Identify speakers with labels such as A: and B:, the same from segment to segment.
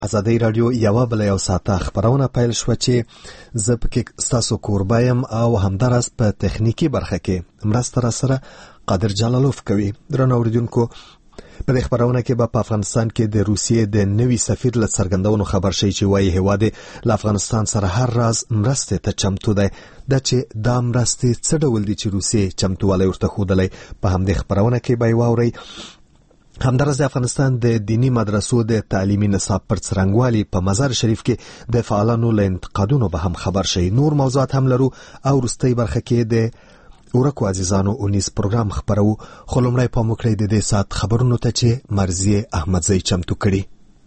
A: ازادي رادیو یو ساعته خبرونه پیل شو چې زه پکې ستاسو کوربه یم او همدارس په تخنیکی برخه کې مرسته را سره قادر جلالوف کوي. درنو اوریدونکو، په خبرونه کې په افغانستان کې د روسیې د نوي سفیر له څرګندونو خبر شي چې وايي هواد له افغانستان سره هر راز مرسته ته چمتو دی. د چې دا مرسته څه ډول دي چې روسیې چمتووالی ورته ښودلی، په همدې خبرونه کې به واورئ. همدارس د افغانستان د دینی مدرسو د تعلیمي نصاب پر څرنګوالي په مزار شریف کې د فعالانو له انتقادونو به هم خبر شي. نور موضوعات هم لرو او وروستۍ برخه کې د ورکو عزیزانو اونیز پروګرام خبرو. خو لومړی پام وکړئ د دې ساعت خبرونو ته چې مرزیه احمدزی چمتو کړي.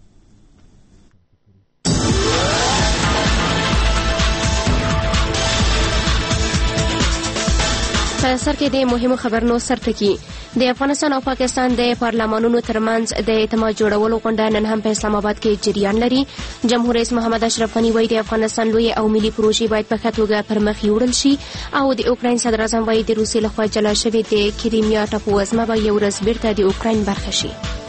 B: په سر کې د مهمو خبرونو سرټکی. د افغانستان او پاکستان د پارلمانونو ترمنځ د اعتماد جوړولو غونډه نن هم په اسلام آباد کې جریان لري. جمهور رئیس محمد اشرف غنی وایي د افغانستان لوی او ملي پروژې باید په ښه توګه پر مخ یوړل شي او د اوکراین صدر اعظم وایي د روسیې لخوا جلا شوې د کریمیا ټاپووزمه به یو ورځ بیرته د اوکراین برخه شي.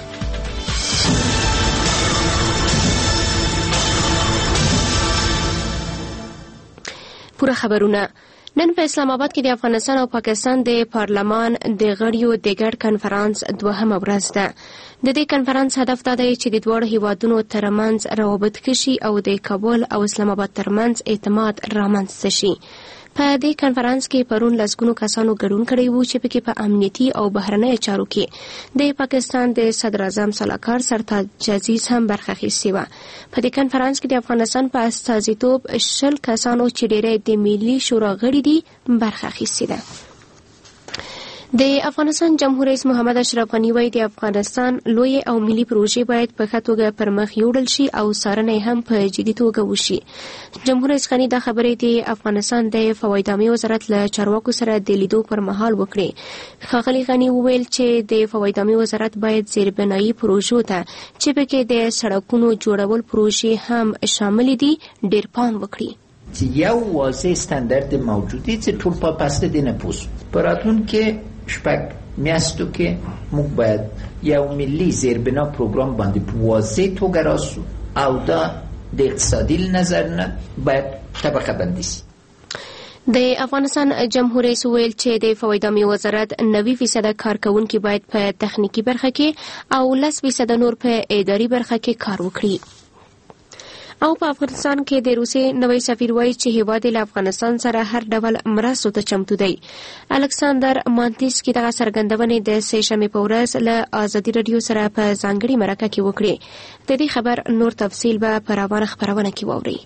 B: پوره خبرونه. نن په اسلام آباد کې د افغانستان او پاکستان د پارلمان د غړیو د ګډ کنفرانس دوهمه ورځ ده. د دې کنفرانس هدف دا دی چې د دواړو هیوادونو ترمنځ روابط ښه شي او د کابل او اسلام آباد ترمنځ اعتماد رامنځته شي. په دې کنفرانس کې پرون لسګونو کسانو ګډون کړی وو چې پکې په امنیتي او بهرنۍ چارو کې د پاکستان د صدر اعظم سلاکار سرتاج عزیز هم برخه اخیستې وه. په دې کنفرانس کې د افغانستان په استازیتوب 20 کسانو چې ډېری د ملي شورا غړي دي برخه اخیستې ده. د افغانستان جمهور رئیس محمد اشرف غنی وایي د افغانستان لوی او ملي پروژې باید په ښه توګه پر مخ یوړل شي او څارنه هم په جدي توګه وشي. جمهور رئیس غنی دا خبرې د افغانستان د فوایدامي وزارت له چارواکو سره د لیدو پر مهال وکړې. ښاغلي غنی وویل چې د فوایدامي وزارت باید زیربنایي پروژو ته چې پکې د سړکونو جوړول پروژې هم شامل دي ډېر پام وکړي.
C: یو واضح استاندارد موجودی چې ټول په پسته دینه پوس پراتون کې شپږ میاشتو کې موږ باید یو ملي زیربنا پروګرام باندې په واضح توګه راسو او دا د اقتصادي نظر نه باید طبقه بندي شي.
B: د افغانستان جمهور رئیس ویل چې د فوایدامي وزارت 90% کارکونکي باید په تخنیکی برخه کې او 10% نور په اداري برخه کې کار وکړي. او په افغانستان کې د روسیې نوی سفیر وایي چې هیواد له افغانستان سره هر ډول مرستو ته چمتو دی. الکساندر مانتیس کې دغه څرګندونې د سه شنبې په ورځ له ازادي رادیو سره په ځانګړي مرکه کې وکړې. د دې خبر نور تفصیل به په روانه خبرونه کې واورئ.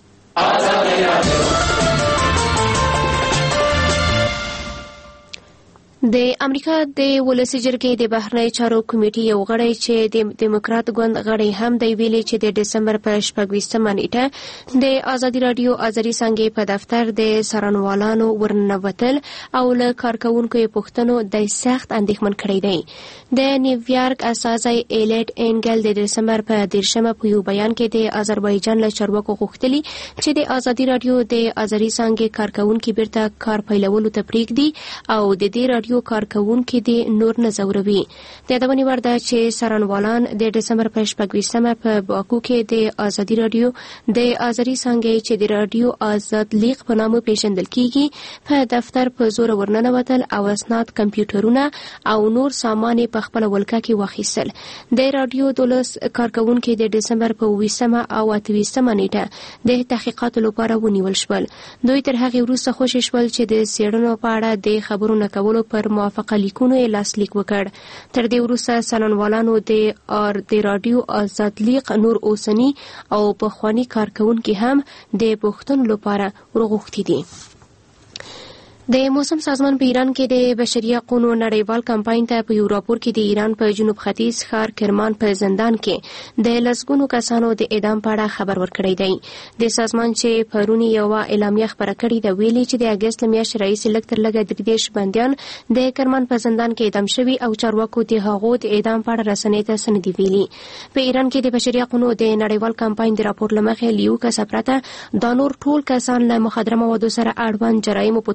B: د امریکا د ولسي جرګې د بهرنی چارو کمیټې یو غړی چې د دیموکرات ګوند غړی هم دی ویلي چې د ډسمبر په 26مه نیټه د ازادي رادیو ازري څنګه په دفتر د سرانوالانو ورنوتل او له کارکونکو پوښتنو د سخت اندېښمن کړی دی. د نیویارک اساسي ایلیټ انګل د ډسمبر په 10مه په یو بیان کې د آذربایجان له چارواکو غوښتلي چې د ازادي رادیو د ازري څنګه کارکونکو بیرته کار پیلولو ته پریږدي او د دې رادیو کارکونکو دي نور نه زوروي. د یادونې وړ ده چې سرانوالان د ډسمبر په 26مه په باکو کې د ازادي رادیو د ازري څنګه چې د رادیو آزاد لیق په نامه پیژندل کیږي په دفتر په زور ورننوتل او اسناد کمپیوټرونه او نور سامان په خپل ولکه کې واخیستل. د رادیو 12 کارکونکو د ډسمبر په 20مه او 28مه نیټه د تحقیقاتو لپاره ونیول شول. دوی تر هغه وروسته خوشی شول چې د سیړنو په اړه د خبرو نکولو پر موافقه لیکونو یې لاسلیک وکړ. تر دې وروسته سرانوالانو د رادیو آزاد لیق نور اوسنی او پخوانی کارکونکو هم د پوښتنو لپاره ورغوښتي دي. د موسم سازمان په ایران کې د بشري حقوقو نړیوال کمپاین ته په یو راپور کې د ایران په جنوب ختیځ ښار کرمان په زندان کې د لسګونو کسانو د اعدام په اړه خبر ورکړی دی. د سازمان چې پرونی یو اعلامیه خبره کړې ده ویلي چې د اگست میاشتې راهیسې لږ تر لږه 30 بندیان د کرمان په زندان کې اعدام شوي او چارواکو د هغو د اعدام په اړه رسنۍ ته څه نه دي ویلي. په ایران کې د بشري حقوقو د نړیوال کمپاین د راپور له مخې لیو کسه پرته دا نور ټول کسان له مخدره موادو سره اړوند جرایم په تور اعدام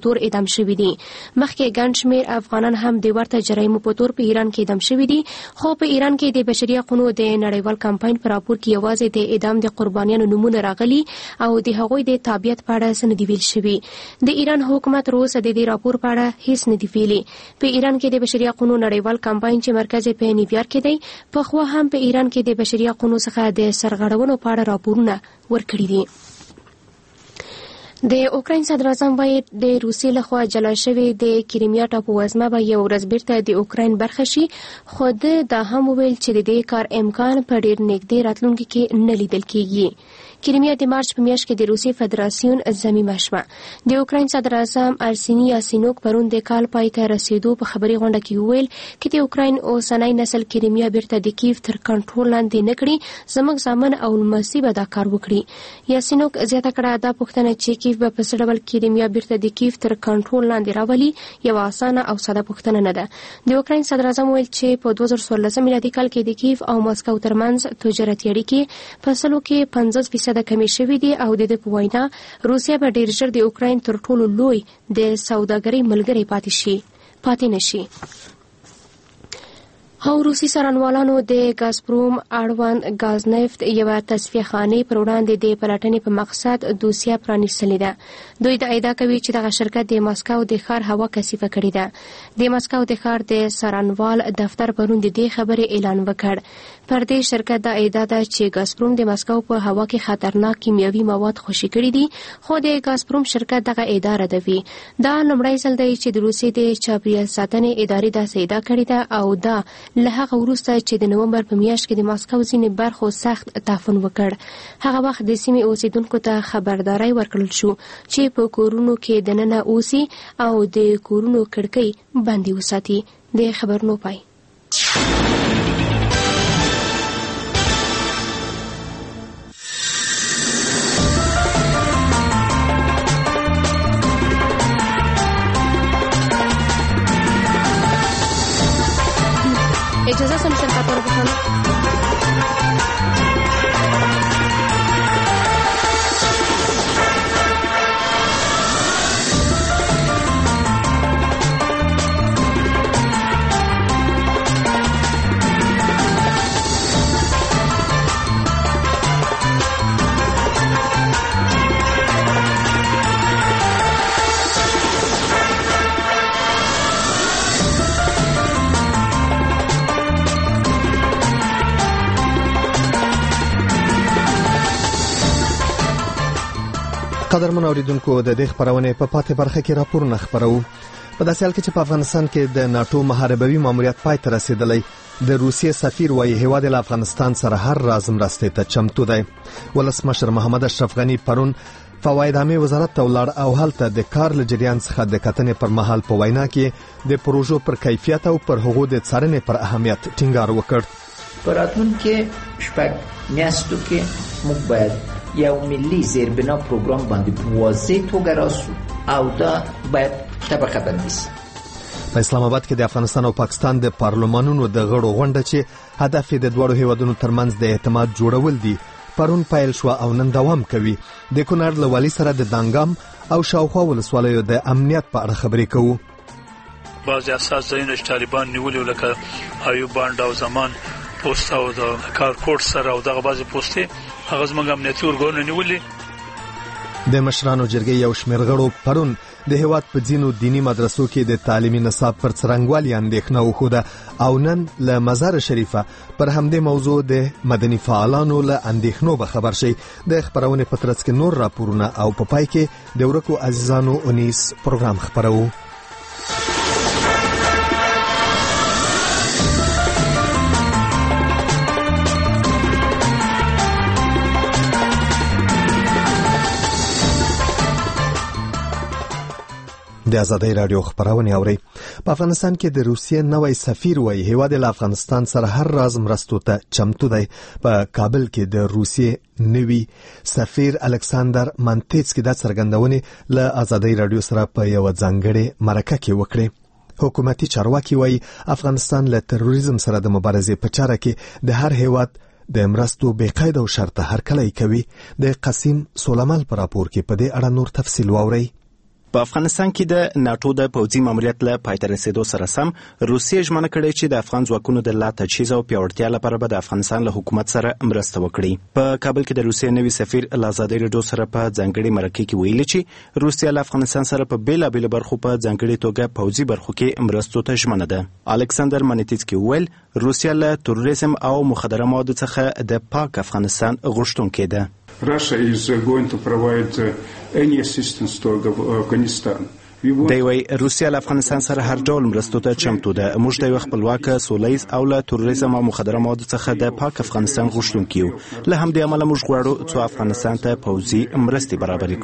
B: دم شوي دي. مخکې ګڼ شمېر افغانان هم د ورته جرایمو په تور په ایران کې دم شوي دي، خو په ایران کې د بشري حقوقو د نړیوال کمپاین په راپور کې یوازې د اعدام د قربانیانو نمونه راغلي او د هغوی د تابعیت په اړه څه نه دي ویل شوي. د ایران حکومت تر اوسه د دې راپور په اړه هیڅ نه دي ویلي. په ایران کې د بشري حقوقو نړیوال کمپاین چې مرکز یې په نیویارک کې دی، پخوا هم په ایران کې د بشري حقوقو څخه د سرغړونو په اړه راپورونه ورکړي دي. د اوکراین صدر اعظم وایي د روسیې لخوا جلا شوی د کریمیا ټاپووزمه به یو ورځ بیرته د اوکراین برخه شي، خو دا هم وویل چې د دې کار امکان په ډیر نږدې راتلونکي کې نه لیدل کیږي. کریمیا د مارچ په میاشت کې د روسیې فدراسیون ضمیمه شوه. د اوکراین صدر اعظم ارسینی یاسینوک پرون د کال پای ته رسیدو په خبري غونډه کې وویل چې د اوکراین اوسنۍ نسل کریمیا بیرته د کیف تر کنټرول لاندې نه کړي، زموږ ځامن او لمسي به دا کار وکړي. یاسینوک زیاته کړه دا پوښتنه چې کیف به په څه ډول کریمیا بیرته د کیف تر کنټرول لاندې راولي یو اسانه او ساده پوښتنه نه ده. د اوکراین صدر اعظم ویل چې په 2014 میلادي کال کې د کیف او مسکو ترمنځ تجارتي اړیکې په سلو کې 50% کمی شوې دي او د دې په وینا روسیا به ډېر ژر د اوکراین تر ټولو لوی د سوداګرۍ ملګری پاتې نشي. او روسي څارنوالانو د ګازپروم اړوند ګاز نفت یو تصفیه خانې پر وړاندې د پلټنې په مقصد دوسیه پرانیستلې ده. دوی د ادعا کوي چې دغه شرکت د مسکو د ښار هوا کثیفه کړې ده. د مسکو د ښار د څارنوال دفتر پرون د دې خبرې اعلان وکړ. پر دې شرکت د ادعا ده چې ګازپروم د مسکو په هوا کې خطرناک کیمیاوي مواد خوشي کړي دي، خو د ګازپروم شرکت دغه ادعا ردوي. دا لومړی ځل دی چې د روسیې د چاپیریال ساتنې ادارې داسې ادعا کړې ده او دا له هغه وروسته چې د نومبر په میاشت کې د مسکو ځینې برخو سخت تعفن وکړ. هغه وخت د سیمې اوسیدونکو ته خبرداري ورکړل شو چې په کورونو کې دننه اوسي او د کورونو کړکۍ بندي وساتي. د خبرونو پای. اجازه سم خبر بکنم.
A: قدرمن اوریدونکو، د دې خبرونه په پاتې برخه کې راپورونه خبرو. په داسې حال کې چې په افغانستان کې د ناتو محاربوي ماموریت پای ته رسیدلی، د روسیې سفیر وايي هیواد له افغانستان سره هر راز مرستې ته چمتو دی. ولسمشر محمد اشرف غنی پرون فواید عامه وزارت ته ولاړ او هلته د کار له جریان څخه د کتنې پر مهال په وینا کې د پروژو پر کیفیت او پر هغو د څارنې پر اهمیت ټینګار وکړ.
C: په راتلونکي شپږ میاشتو کې موږ باید یو ملي زیربنا پروګرام باندې په واضح توګه راسو او دا باید طبقه بندي شي.
A: په اسلام آباد کې د افغانستان او پاکستان د پارلمانونو د غړو غونډه چې هدف یې د دوړو هیوادونو ترمنځ د اعتماد جوړول دي پرون پیل شو او نن دوام کوي. د کونړ له والي سره د دانګام او شاوخوا ولسوالیو د امنیت په اړه خبرې کوو.
D: بعضی اساس ځایونه چې طالبان نیولي لکه ایوب بانډ او زمان پوسټ او د کارکوټ سره او دغه بعضی پوسټې هغه زموږ امنیتي ورګونه نیولي.
A: د مشرانو جرګې یو شمېر غړو پرون د هیواد په ځینو دینی مدرسو کې د تعلیمي نصاب پر څرنګوالي اندېښنه وښوده او نن له مزار شریفه پر همدې موضوع د مدني فعالانو له اندېښنو به خبر شي. د خبرونې په ترڅ کې نور راپورونه او په پای کې د ورکو عزیزانو اونیس پروګرام خبرو. د ازادۍ رادیو خبرونه اوري. په افغانستان کې د روسیې نوې سفیر وايي هیواد له افغانستان سره هر راز مرستو ته چمتو دی. په کابل کې د روسیې نوې سفیر الکساندر مانتیتسکی د څرګندونې له ازادۍ رادیو سره په یو ځانګړي مرکه کې وکړي. حکومتي چارواکي وايي افغانستان له تروریزم سره د مبارزې په چاره کې د هر هیواد د مرستو بې قید او شرط هرکلی کوي. د قاسم سولمال پر راپور کې په دې اړه نور تفصیل واوري.
E: په افغانستان کې د ناتو د پوځي ماموریت له پایته رسیدو سره سم روسیې ژمنه کړې چې د افغان ځواکونو د لا تجهیز او پیاوړتیا لپاره به د افغانستان له حکومت سره مرسته وکړي. په کابل کې د روسیې نوي سفیر له ازادۍ راډیو سره په ځانګړي مرکه کې ویلي چې روسیه له افغانستان سره په بیلابېلو برخو په ځانګړي توګه پوځي برخو کې مرستو ته ژمنه ده. الکساندر مانیتسکي وویل روسیه له تروریزم او مخدره موادو څخه د پاک افغانستان غوښتونکې ده.
F: Russia is going to provide any assistance to Afghanistan.
E: دی وی روسیه له افغانستان سره هر ډول مرستو ته چمتو ده. موږ د یو خپلواک سولیز او له تروریزم او مخدره موادو څخه د پاک افغانستان غوښتونکي یو. له همدې امله موږ غواړو چې افغانستان ته پوځي مرستې برابرې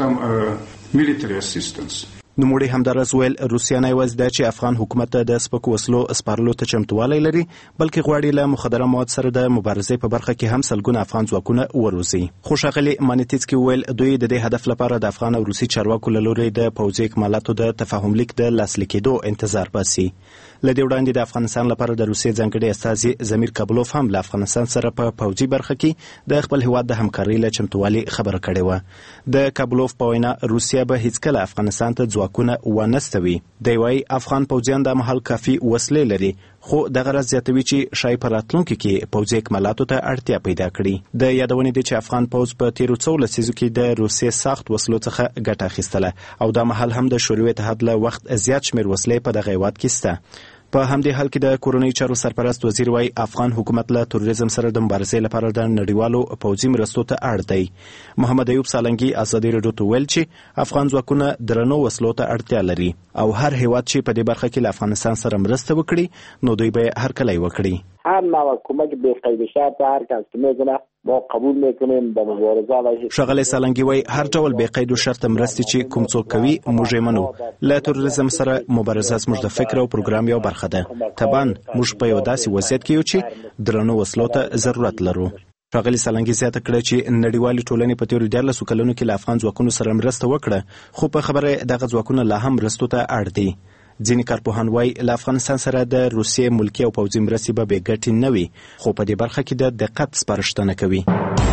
E: کړو. نوموړي همدارس ویل روسیه نه یوازې دا چې افغان حکومت ته د سپکو وسلو سپارلو ته چمتووالی لري بلکې غواړي له مخدره مواد سره د مبارزې په برخه کې هم سلګونه افغان ځواکونه وروزي. خو ښاغلي مانیتسکي ویل دوی د دې هدف لپاره د افغان او روسي چارواکو له لوري د پوځي اکمالاتو د تفاهم لیک د لاسلیک کېدو انتظار باسي. له دې وړاندې د افغانستان لپاره د روسیې ځانګړي استازي زمیر کابلوف هم له افغانستان سره په پوځي برخه کې د خپل هیواد د همکارۍ له چمتووالي خبره کړې وه. د کابلوف په وینا روسیه به هیڅکله افغانستان ته ځواکونه ونستوي. دی وايي افغان پوځیان د مهال کافي وسلې لري خو دغه راز زیاتوي چې شاید په راتلونکي کې پوځي اکمالاتو ته اړتیا پیدا کړي. د یادونې دی چې افغان پوځ په تیرو څو لسیزو کې د روسیې سخت وسلو څخه ګټه اخیستله او دا مهال هم د شوروي اتحاد له وخت زیات شمېر وسلې په دغه هیواد کې شته. په همدې حال کې د کورنۍ چارو سرپرست وزیر وايي افغان حکومت له تروریزم سره د مبارزې لپاره د نړیوالو پوځي مرستو ته اړ دی. محمد ایوب سالنګي ازادي راډیو ته ویل چې افغان ځواکونه درنو وسلو ته اړتیا لري او هر هیواد چې په دې برخه کې له افغانستان سره مرسته وکړي نو دوی به هرکلی وکړي.
G: هر نوع کمک به قید شرط هر کس که میکنه ما قبول میکنیم به مبارزه علیه.
E: ښاغلی سالنګي وایي هر ډول بې قید و شرط مرستې چې کوم څوک کوي موږ یې منو. له تروریزم سره مبارزه زموږ د فکر او پروګرام یو برخه ده. طبعا موږ په یو داسې وضعیت کې یو چې درنو وسلو ته ضرورت لرو. ښاغلي سالنګي زیاته کړه چې نړیوالې ټولنې په تیرو 14 کلونو کې له افغان ځواکونو سره مرسته وکړه خو په خبره دغه ځواکونه لا هم مرستو ته اړ دي. ځینې کارپوهان وایي له افغانستان سره د روسیې ملکي او پوځي مرستې به بې ګټې نه وي خو په دې برخه کې د دقت سپارښتنه کوي.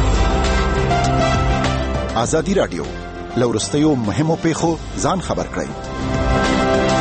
H: ازادي راډیو له وروستیو مهمو پیښو ځان خبر کړئ.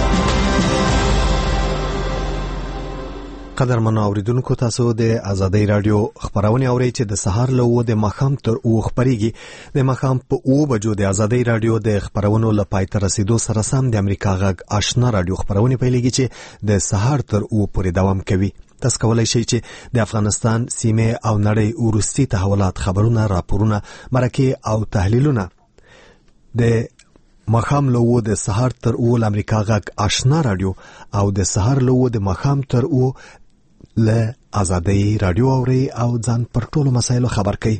A: قدرمن اوریدونکو تاسو د ازادۍ رادیو خبرونه اورئ چې د سهار له 9 د ماښام تر 9 خبريږي. د ماښام په 9 بجو د ازادۍ رادیو د خبرونو لپاره تر رسیدو سره سم د امریکا غږ آشنا رادیو خبرونه پیلېږي چې د سهار تر 9 پورې دوام کوي. تاسو کولای شئ چې د افغانستان سیمه او نړۍ ورستي تحولات خبرونه راپورونه مرکه او تحلیلونه د ماښام له 9 د سهار تر 9 د امریکا غږ آشنا رادیو او د سهار له 9 د ماښام تر 9 له ازادۍ رادیو اوري او ځان پر ټولو مسایلو خبر کوي.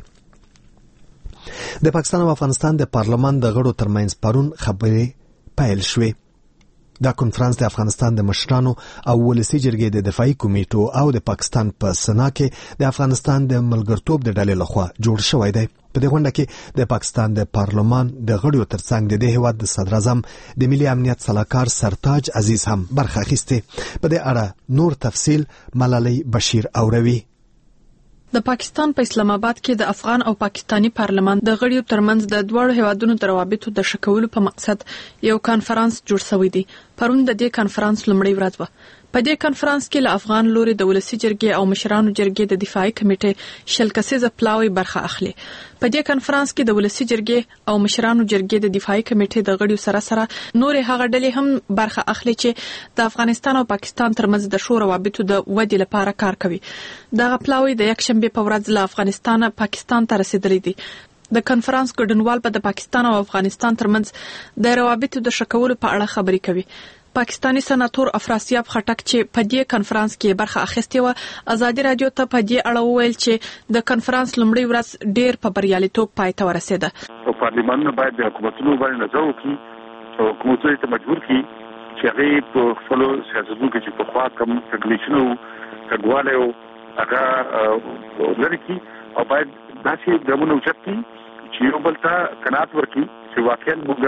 A: د پاکستان او افغانستان د پارلمان د غړو ترمنځ پرون خبرې پیل شوې. دا کنفرانس د افغانستان د مشرانو او ولسی جرګې د دفاعي کمیټو او د پاکستان په سنا کې د افغانستان د ملګرتوب د ډلې لخوا جوړ شوی دی. په دې غونډه کې د پاکستان د پارلمان د غړو ترڅنګ د دې هیواد د صدر اعظم د ملي امنیت سلاکار سرتاج عزیز هم برخه اخیسته. په دې اړه نور تفصیل ملالۍ بشیر اوروي.
I: د پاکستان په اسلام آباد کې د افغان او پاکستانی پارلمان د غړیو ترمنځ د دوه هیوادونو د روابطو د شکولو په مقصد یو کانفرنس جوړ شوی دی. پرون د دې کانفرنس لومړی ورځ و. په دې کانفرنس کې له افغان لوري د ولسی جرګې او مشرانو جرګې د دفاعي کمیټې شل کسیزه پلاوی برخه اخلي. په دې کانفرنس کې د ولسی جرګې او مشرانو جرګې د دفاعي کمیټې د غړیو سره سره نور هغه ډلې هم برخه اخلي چې د افغانستان او پاکستان ترمنځ د شورا روابطو د ودې لپاره کار کوي. دغه پلاوی د یکشنبه په ورځ له افغانستان پاکستان ته رسیدلی دي. د کانفرنس ګډونوال په د پاکستان او افغانستان ترمنځ د روابطو د شکولو په اړه خبرې کوي. پاکستانی سناتور افراسیاب خټک چې په دې کانفرنس کې برخه اخیستې و ازادي رادیو ته په دې اړه وویل چې د کانفرنس لومړی ورځ ډېر په بریالیتوب پای ته ورسېده.
F: پارلمانونه باید د حکومتونو باندې نظر وکړي او حکومتونه ته مجبور کړي چې هغه په خپل سیاستونو کې چې په خوا کم ریګولیشن او کډواله او هغه لري کی او باید داسې ګامونه اوچت کړي چې یو بل ته قناعت ورکړي چې واقعا موږ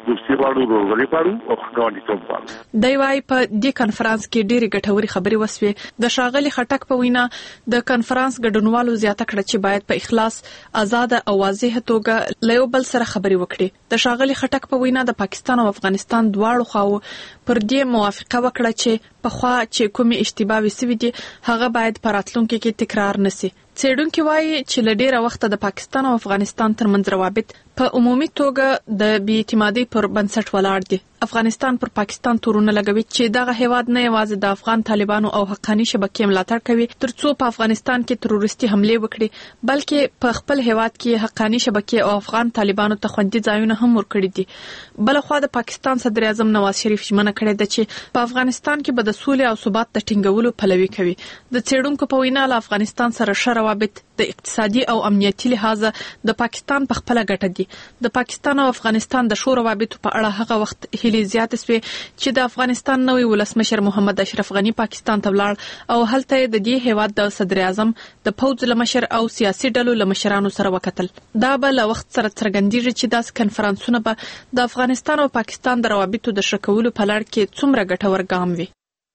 F: دوستي غواړو ورورولي غواړو او ګاونډیتوب غواړو.
I: دی وايي په دې کانفرنس کې ډېری ګټوري خبرې وسوي. د ښاغلي خټک په وینا د کانفرنس ګډونوالو زیاته کړه چې باید په اخلاص، آزاد او واضح توګه له یو بل سره خبرې وکړي. د ښاغلي خټک په وینا د پاکستان او افغانستان دواړو خواو پر دې موافقه وکړه چې پخوا چې کومې اشتباهي سوي دي هغه باید په راتلونکي کې تکرار نشي. څېړونکي وایي چې له ډېره وخته د پاکستان او افغانستان ترمنځ روابط په عمومي توګه د بې اعتمادۍ پر بنسټ ولاړ دي. افغانستان پر پاکستان تورونه لګوي چې دغه هیواد نه یوازې د افغان طالبانو او حقاني شبکې ملاتړ کوي ترڅو په افغانستان کې تروریستي حمله وکړي، بلکې په خپل هیواد کې حقاني شبکې او افغان طالبانو ته خوندي ځایونه هم ورکړي دي. بلخوا د پاکستان صدر اعظم نواز شریف ژمنه کړې ده چې په افغانستان کې به د سولې او ثبات د ټینګولو پلوي کوي. د څېړونکو په وینا له افغانستان سره ښه روابط د اقتصادي او امنیتي لحاظه د پاکستان په خپل ګټه دي. د پاکستان او افغانستان د شو روابطو په اړه هغه وخت هلي زیات سوي چې د افغانستان نوې ولسمشر محمد اشرف غنی پاکستان ته ولاړ او هلته د دې هیواد د صدر اعظم د فوج لمشر او سیاسي ډلو لمشرانو سره وکتل. دا به له وخت سره څرګندېږي چې داس کنفرانسونه به د افغانستان او پاکستان د روابطو د ښه کولو په لړ کې څومره ګټور ګام وي.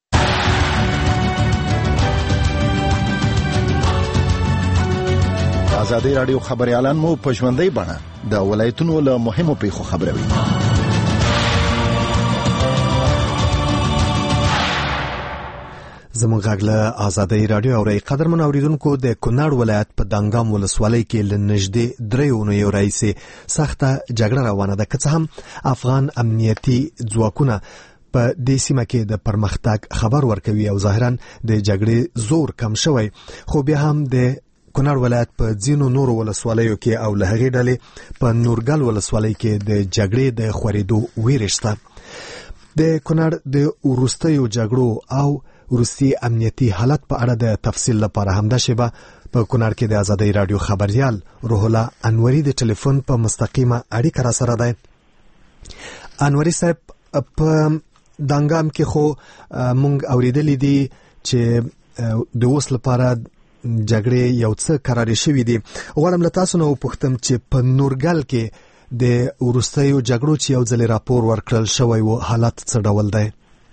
H: ازادي رادیو خبريالان مو په ژوندۍ بڼه د ولایتونو له مهمو پیښو خبروي.
A: زموږ غږ له ازادي رادیو اوري. قدرمن اوریدونکو، د کونړ ولایت په دانګام ولسوالۍ کې ل نږدې 3 اونیو راځي سخته جګړه روانه ده، که څه هم افغان امنیتي ځواکونه په دې سیمه کې د پرمختګ خبر ورکوي او ظاهرا د جګړې زور کم شوی، خو بیا هم د کونړ ولایت په ځینو نورو ولسوالیو کې او له هغې ډلې په نورګل ولسوالۍ کې د جګړې د خورېدو ویره شته. د کونړ د وروستیو جګړو او وروستي امنیتي حالت په اړه د تفصیل لپاره همدا شیبه په کونړ کې د ازادي رادیو خبريال روح الله انوري د ټلیفون په مستقیمه اړیکه را سره ده. انوري صاحب، په دانګام کې خو مونږ اوریدلې دي چې د اوس لپاره جګړې یو څه قرارې شوې دي. غواړم له تاسو نه وپوښتم چې په نورګل کې د وروستیو جګړو چې یو ځل راپور ورکړل شوی و حالت څه ډول دی؟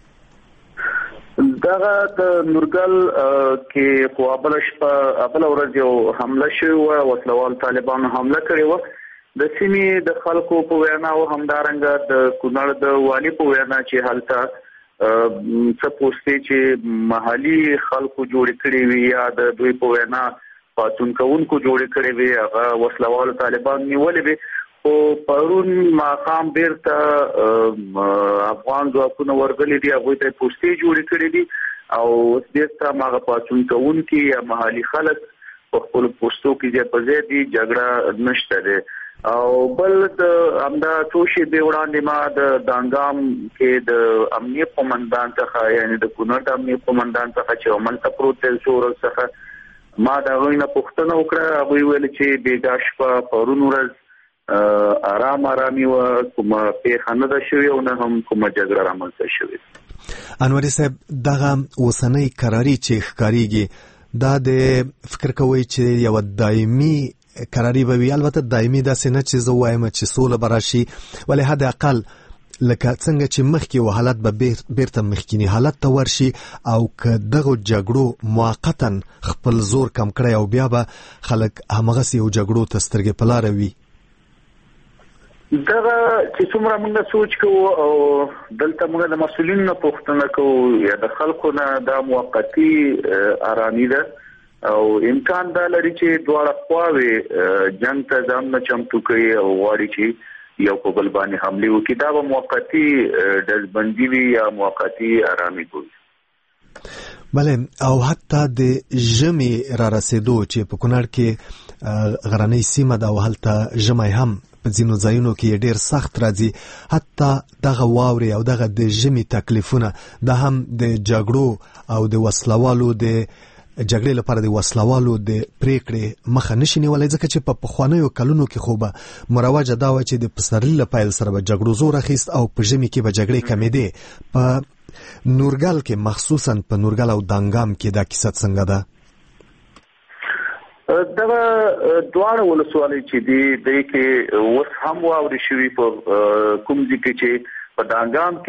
F: دغه د نورګل کې خو بل ورځ یو حمله شوې وه، وسلوال طالبانو حمله کړې وه. د سیمې د خلکو په وینا او همدارنګه د کونړ د والي په وینا چې هلته څه پوسټې چې محلي خلکو جوړ کړي وي یا د دوی په وینا پاتون کوونکو جوړ کړي وي هغه وسلوال طالبان نیولې وي. خو پرون ماقام بیرته افغان ځواکونه ورغلي دي، هغوی ته پوسټې جوړ کړي دي او اوس بیرته هغه پاتون کوونکي یا محلي خلک په خپل پوسټو کې ځای په ځای دي، جګړه نشته ده. او بل د همدا توشي به وړاندې ما د دانګام کې د امنیه قومندان څخه یعنی د کونړ د امنیه قومندان څخه چې عمل ته پروتل شو څخه ما دا غوښنه پوښتنه وکړه. هغه ویل چې بیګاش په پرون ورځ آرامي و کومه پیښه نه ده شوې او نه هم کومه جګړه رامنځته شوې.
A: انوري صاحب، دغه اوسنۍ قراري چې ښکاریږي دا د فکر کوي چې یو دایمي قراري به وي؟ البته دایمي داسې نه چې زه وایم چې سوله به راشي، ولې حد اقل لکه څنګه چې مخکې و حالت به بیرته مخکینی حالت ته ورشي، او که دغه جګړو موقتا خپل زور کم کړی او بیا به خلک همغسې یو جګړو ته سترګې په لاره وي.
F: دغه چې څومره موږ سوچ کوو او دلته موږ د مسؤلینو پوښتنه کوو یا د خلکو نه دا موقتی آرامي ده او امکان دا لري چې دواړه خواوې جنگ ته ځان نه چمتو کوي او غواړي چې یو په بل باندې حمله وکړي. دا به موقتی ډزبندي وي یا موقتی آرامي وي.
A: بله، او حتی د ژمي را رسیدو چې په کونړ کې غرنۍ سیمه ده او هلته ژمی هم په ځینو ځایونو کې ډیر سخت راځي، حتی دغه واورې او دغه د ژمي تکلیفونه دا هم د جګړو او د وسلوالو د جګړې لپاره د وسلوالو د پریکړې مخه نشي نیولای، ځکه چې په پخوانیو کلونو کې خو به مروجه دا و چې د پسرلي له پیل سره به جګړو زور اخیست او په ژمي کې به جګړې کمېدې. په نورګل کې، مخصوصا په نورګل او دانګام کې دا کیسه څنګه ده؟
F: دا دوه ولسوالۍ چې د کې وس هم واوري شوی په کوم ځکه چې په دانګام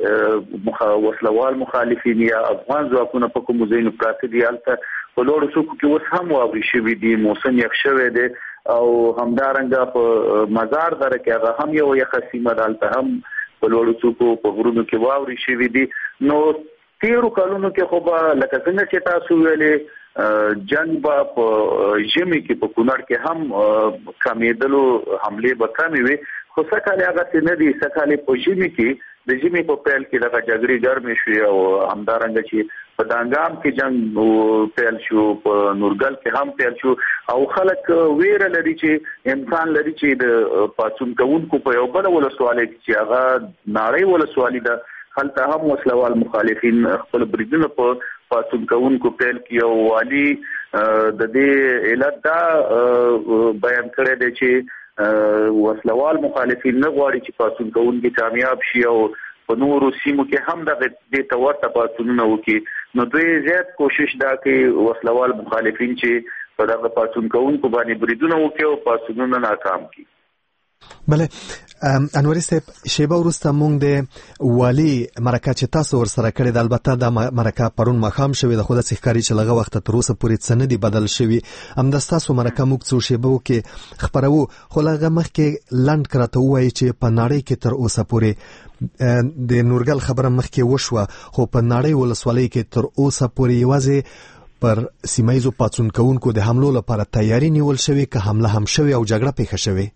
F: کې وسلوال مخالفین یا افغان ځواکونه په کوم ځای نه پراته دي البته په لوړو څوک کې وس هم واوري شوی دي موسم یخ شوی دی او همدارنګه په مزار دره کې هغه هم یو یخ سیمه ده البته هم په لوړو څوک په غرونو کې واوري شوی دي نو تیرو کلونو کې خو به لکه څنګه چې تاسو ویلې جنگ با په ژمي کې په کونړ کې هم کمیدلو حمله به کمې وي خو سکهاله هغه څه نه دي سکهاله په ژمي کې د ژمي په پیل کې دغه جګړې ګرمې شوې او همدارنګه چې په دانګام کې جنگ پیل شو په نورګل کې هم پیل شو او خلک ویره لري چې امکان لري چې د پاتون کوونکو په یو بل ولسوالۍ کې هغه ناړۍ ولسوالۍ ده هلته هم وسلوال مخالفین خپل بریدونه په پاتون کوونکو پیل کې او والی د دې علت دا بیان کړی دی چې وسلوال مخالفین نه غواړي چې پاتون کوونکي کامیاب شي او په نورو سیمو کې هم د دې تورته پاتونونه وکړي نو دوی زیات کوشش دا کوي وسلوال مخالفین چې په دغه پاتون کوونکو باندې بریدونه وکړي او پاتونونه ناکام کړي.
A: بله انوري صاحب شیبه وروسته مونږ د والی مرکه چې تاسو ورسره کړې د البته د مرکه پرون مخام شوې د خود څخکاری چې لغه وخت تر اوسه پورې څه نه دی بدل شوی همداستاسو مرکه موږ څو شیبه کې خبرو خو لغه مخکې لند کراته وایي چې په نړۍ کې تر اوسه پورې د نورګل خبره مخکې وشوه خو په نړۍ ولسوالۍ کې تر اوسه پورې یوازې پر سیمایزو پاتون کوونکو د حملو لپاره تیاری نیول شوی که حمله هم شوی او جګړه پیښه شوی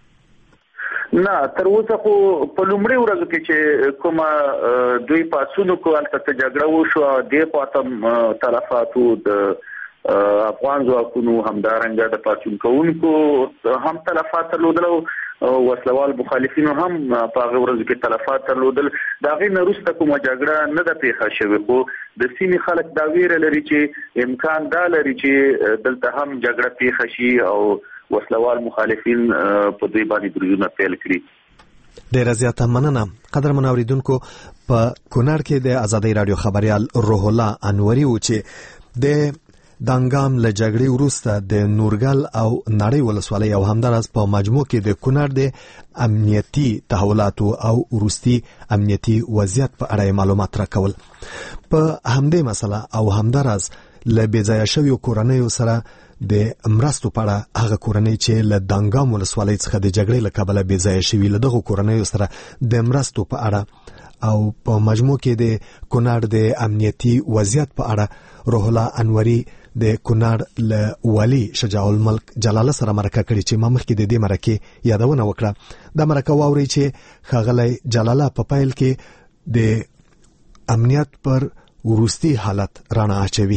F: نه تر اوسه خو په لومړي ورځو کې چې کومه دوی پاسونو کو البته جګړه وشو د پاتم طرفاتو د افغان ځواکونو همدارنګه د پاتون کوونکو هم تلفات درلودل او وسلوال مخالفینو هم په هغه ورځو کې تلفات درلودل دا غي نرسته کومه جګړه نه د پیښه شوی خو د سیمې خلک دا ویره لري چې امکان دا لري چې دلته هم جګړه پیښه شي او وسلوال مخالفین په دې باندې بریدونه پیل کړي.
A: ډیره زیاته مننه قدرمن اوریدونکو په کونړ کې د ازادي رادیو خبريال روح الله انوري و چې د دانګام له جګړې وروسته د نورګل او نړۍ ولسوالۍ او همدارس په مجموع کې د کونړ د امنیتي تحولاتو او وروستي امنیتي وضعیت په اړه معلومات راکول په همدې مسله او همدارس له بېځایه شویو کورنیو سره د مرستو په اړه هغه کورنۍ چې له دانګام ولسوالۍ څخه د جګړې له کبله بېځایه شوي له دغو کورنیو سره د مرستو په اړه او په مجموع کې د کونړ د امنیتي وضعیت په اړه روح الله انوري د کونړ له والی شجاع الملک جلاله سره مرکه کړې چې ما مخکې د دې مرکې یادونه وکړه د مرکه واوري چې ښاغلی جلاله په پیل کې د امنیت پر وروستي حالت رڼا اچوي.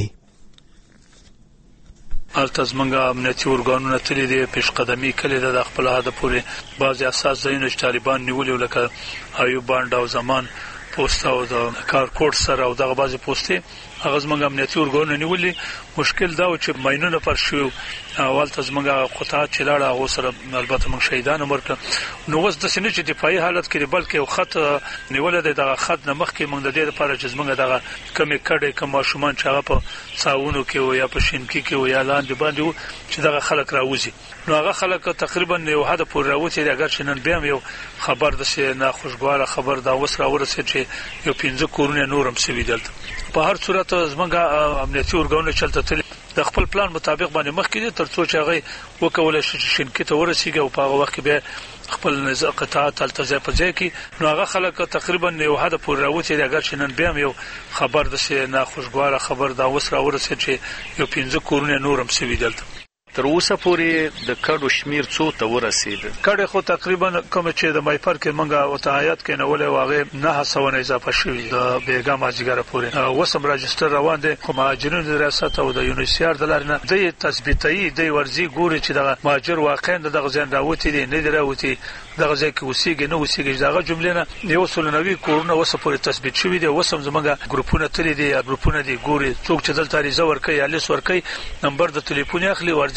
D: البته زمونږ امنیتي ارګانونه تللي دي پیشقدمي کړې ده د خپل هدف پورې بعضې اساس ځایونه چې طالبان نیولي لکه ایوب بانډ او زمان پوسټ او د کارکوټ سره او دغه بعضې پوسټې هغه زمونږ امنیتي ارګانونه نیولي مشکل دا و چې ماینونه پر شو او هلته زمونږ قطعات چې لاړه هغو سره البته موږ شهیدان هم ورکړه نو اوس داسې نه چې دفاعي حالت کې بلکې یو خط نیولی دی دغه خط نه مخکې موږ د دې لپاره چې زمونږ دغه کمې کډې کم ماشومان چې هغه په ساونو کې و یا په شینکي کې و یا لاندې باندې و چې دغه خلک راوځي نو هغه خلک تقریبا یو حد پورې راوځي اگر چې نن بیا یو خبر داسې ناخوشګواره خبر دا اوس راورسېد چې یو 15 کورونه نور هم سوي دلته په هر صورت زمونږ امنیتي ارګانونه چلته تللي د خپل پلان مطابق باندې مخکې دي تر څو چې هغه وکولای شي چې شینکي ته ورسیږي او په هغه وخت کې به خپل قطعات التزام په ځای کې نو هغه خلک تقریبا یو حد پورې راوځي اگر چې نن بیا یو خبر داسې ناخوشګواره خبر دا اوس راورسېد چې یو 15 کورونه نور هم سوي دلته
J: تر اوسه پورې د کډو شمیر څو ته ورسید
D: کډه خو تقریبا کوم چې د مایپر کې منګه او تهیات کې نو له واغې 900 اضافه شوی د بیګا ماجګره پورې وسم راجستر روان دي خو مهاجرینو د ریاست او د یونیسیار د لارنه د تثبیتي د ورزي ګوري چې د مهاجر واقعا دغه ځین راوتی دي نه دراوتی دغه ځکه وسیګ نه وسیګ دغه جمله نه یو سلنوي کورونه وسه پورې تثبیت شوی دي وسم زمونږ ګروپونه تللی دي ګروپونه دي ګوري څوک چې دلته ریزه ورکي یا لیس ورکي نمبر د ټلیفون اخلي ورځي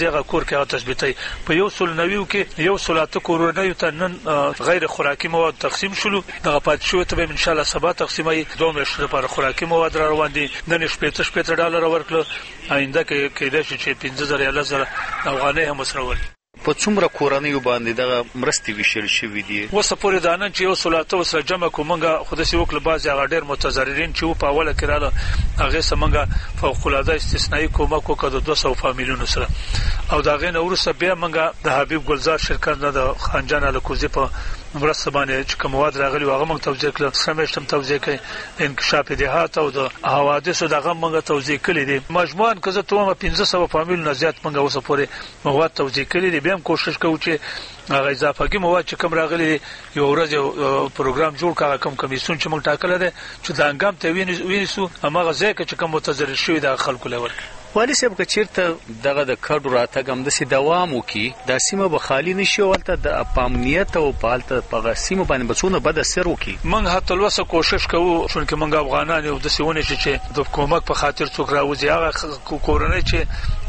D: هغه کور کې هغه تثبیتي په 190 کې 100 کورونه ته نن غیر خوراکي مواد تقسیم شول دغه پات شو ته ان شاء الله سبا تقسیمي 2 میاشتې لپاره خوراکي مواد را روان دي نن $15 ورکړو آینده کې کېدای شي چې 15000 افغانۍ هم وسرول
J: په څومره کورنۍ باندې د مرستې ویشل شوې دي
D: وسه پورې دانن چې 100 سره جمع کومنګه خود سي وکړه بعض هغه ډېر متضررین چې په اوله کې رااله هغه سمنګه فوق العاده استثنایی کومک وکړه 200 فامیلونو سره او دا غین اورسه بیا منګه د حبیب ګلزار شرکت نه د خانجان الکوزي په مرسته باندې چې کوم مواد راغلي هغه موږ توضیح کړل سمشتم توضیح کړي انکشاف دهات او د حوادثو دغه موږ توضیح کړی دي مجموعاً کزه ته 1500 فامیلونو زیات موږ اوسه پورې مواد توضیح کړی دي بیا هم کوشش کوو چې هغه اضافه کې مواد چې کوم راغلي یو ورځ یو پروګرام جوړ کړه کوم کمیسیون چې موږ ټاکل دي چې د انګام ته وینیسو هغه ځکه چې کوم متضرر شوی د خلکو لور
J: والی صاحب که چیرته دغه د کډو راتګ هم د سي دوام وکي د سیمه به خالی نشي ولته د پامنیت او پالته په سیمه باندې بچونه بد اثر وکي
D: موږ هڅه لوسه کوشش کوو چې موږ افغانان یو د سیونه چې د کومک په خاطر څوک راوځي هغه کورنۍ چې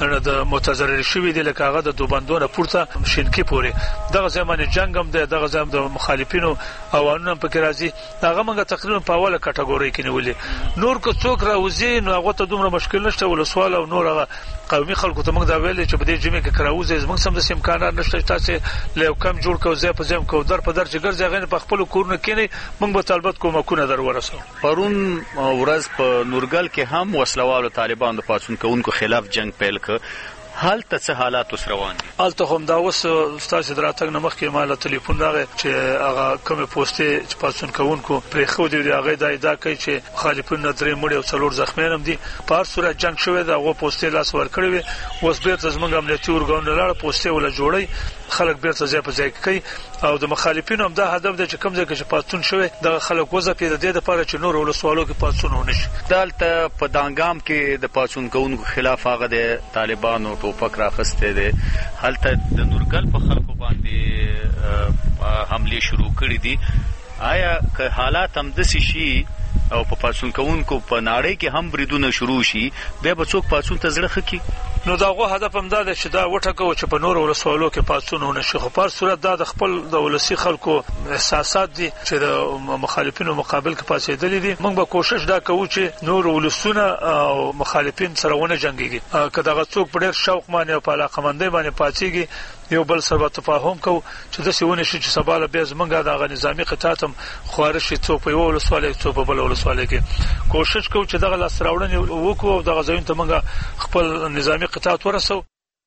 D: د متضرر شوی دي لکه هغه د دوبندونه پورته شینکی پوري دغه زمانه جنگ هم دغه زمانه د مخالفینو اوانو په کې راځي هغه موږ تقریبا په اوله کټګوري کې نیولې نور کو څوک راوځي نو هغه ته دومره مشکل نشته ول سوال او نور هغه قومي خلکو ته موږ دا ویل چې په دې جمعې کې کراوځي موږ سم د امکانات نشته تاسو له کم جوړ کوو ځای په ځای کو در په در چې ګرځي غن په خپل کورونه کې نه موږ به طالبات کومکونه در ورسو
J: پرون ورځ په نورګل کې هم وسلوالو طالبان د پاتون کوونکو خلاف جنگ پیل ک حال ته څه حالات روان دي
D: الته هم دا اوس استاد دراتګ نمخ کې مال ټلیفون راغی چې هغه کومه پوسټه چې پاتون کوونکو پرې خو دی هغه دا ادعا کوي چې مخالفین نظر مړ او څلور زخمیان هم دي په هر صورت جنگ شوی دا هغه پوسټه لاس ور کړی وي اوس بیرته زمونږ امنیتي ورګاونو لاړ پوسټه ولا جوړي خلک بیرته ځای په ځای کوي او د مخالفینو هم دا هدف دی چې کوم ځای کې پاتون شوی د خلک وځه په دې لپاره چې نور ول سوالو کې پاتون ونشي
J: دلته په دانګام کې د پاتون کوونکو خلاف هغه د طالبانو ټوپک راخسته دي هلته د نورګل په خلکو باندې حمله شروع کړې دي آیا که حالات هم د شي او په پاتون کوونکو په ناړۍ کې هم بریدونه شروع شي به بچوک پاتون ته زړه خکې
D: نو داغه هدف هم دا چې دا وټکو چې په نور ول سوالو کې پاتون ونشي خو په صورت دا د خپل د ولسی خلکو احساسات دي چې د مخالفینو مقابل کې پاتېدل دي موږ به کوشش دا کوو چې نور ولسونه او مخالفین سره ونه جنگيږي که دغه څوک په ډېر شوق باندې او په علاقه مندۍ باندې پاتېږي یو بل سره تفاهم کو چې د سیونه شي چې سباله به زمونږه د نظامی قطاعت خوارشي څوک په یو ولسواله څوک په بل ولسواله کې کوشش کوو چې دغه لاس راوړنې وکړو او دغه ځین ته موږ خپل نظامی قطاعت ورسو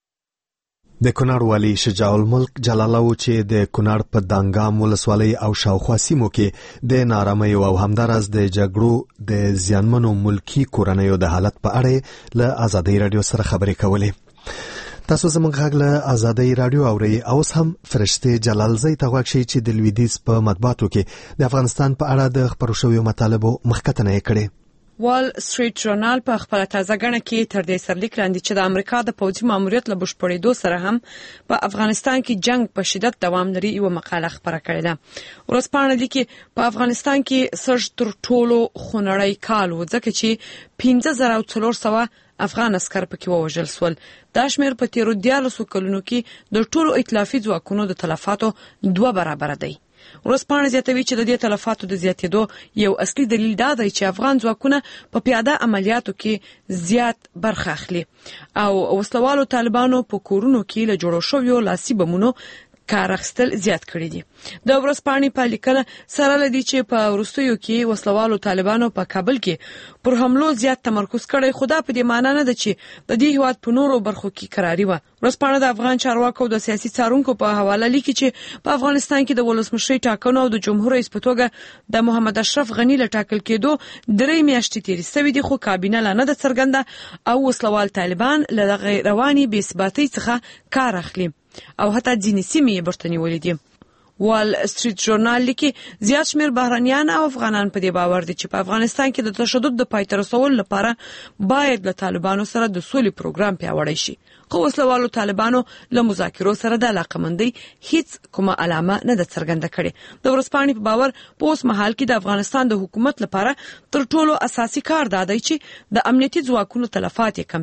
A: د کونړ والی شجاع الملک جلالاو چې د کونړ په دانګام ولسوالۍ او شاوخوا سیمو کې د نارامۍ او همدارس د جګړو د زیانمنو ملکی کورنیو د حالت په اړه له ازادۍ رادیو سره خبرې کولې تاسو زموږ غږ له ازادۍ رادیو اورئ اوس هم فرشته جلالزی ته غواړي چې د لویدیز په مطبوعاتو کې د افغانستان په اړه د خبرو شویو مطالبو مخکتنه کړي
K: وال سټریټ ژورنال په خپل تازه غنه کې تر دې سرلیک لاندې چې د امریکا د پوځي ماموریت له بشپړېدو سره هم په افغانستان کې جنگ په شدت دوام لري یو مقاله خبره کړې ده ورځپاڼه لیکي په افغانستان کې سرج تر ټولو خونړی کال و ځکه چې 15400 افغان عسكر پکې ووژل سول دا شمیر په تیرو 14 کلونو کې د ټولو ائتلافي ځواکونو د تلفاتو 2 برابر دی ورځپاڼه زیاتوي چې د دې تلفاتو د زیاتېدو یو اصلي دلیل دا دی چې افغان ځواکونه په پیاده عملیاتو کې زیات برخه اخلي او وسلوالو طالبانو په کورونو کې له جوړو شویو لاسي بمونو کار اخیستل زیات کړی دي د ورځپاڼې په لیکنه سره لدی چې په وروستیو کې وسلوالو طالبانو په کابل کې پر حملو زیات تمرکز کړی خو دا په دې معنی نه ده چې د دې هیواد په نورو برخو کې قراری و ورځپاڼه د افغان چارواکو د سیاسي څارونکو په حواله لیکي چې په افغانستان کې د ولسمشر ټاکنو او د جمهور رئیس په توګه د محمد اشرف غنی له ټاکل کېدو 3 میاشتې تیرې شوې دي خو کابینه لا نه ده څرګنده او وسلوال طالبان له غیر رواني بې ثباتۍ څخه کار اخلي او حتی ځینې سیمې برتنی ولیدي وال سټریټ ژورنال لیکي زیات شمیر بهرانيان او افغانان په دې باور دي چې په افغانستان کې د تشدد د پای ته رسولو لپاره باید له طالبانو سره د سولې پروګرام پیاوړی شي خو وسلوالو طالبانو له مذاکرو سره د علاقمندۍ هیڅ کومه علامه نه ده څرګنده کړې د ورځپاڼې په باور په اوس مهال کې د افغانستان د حکومت لپاره تر ټولو اساسي کار دا دی چې د امنیتي ځواکونو تلفات کم شي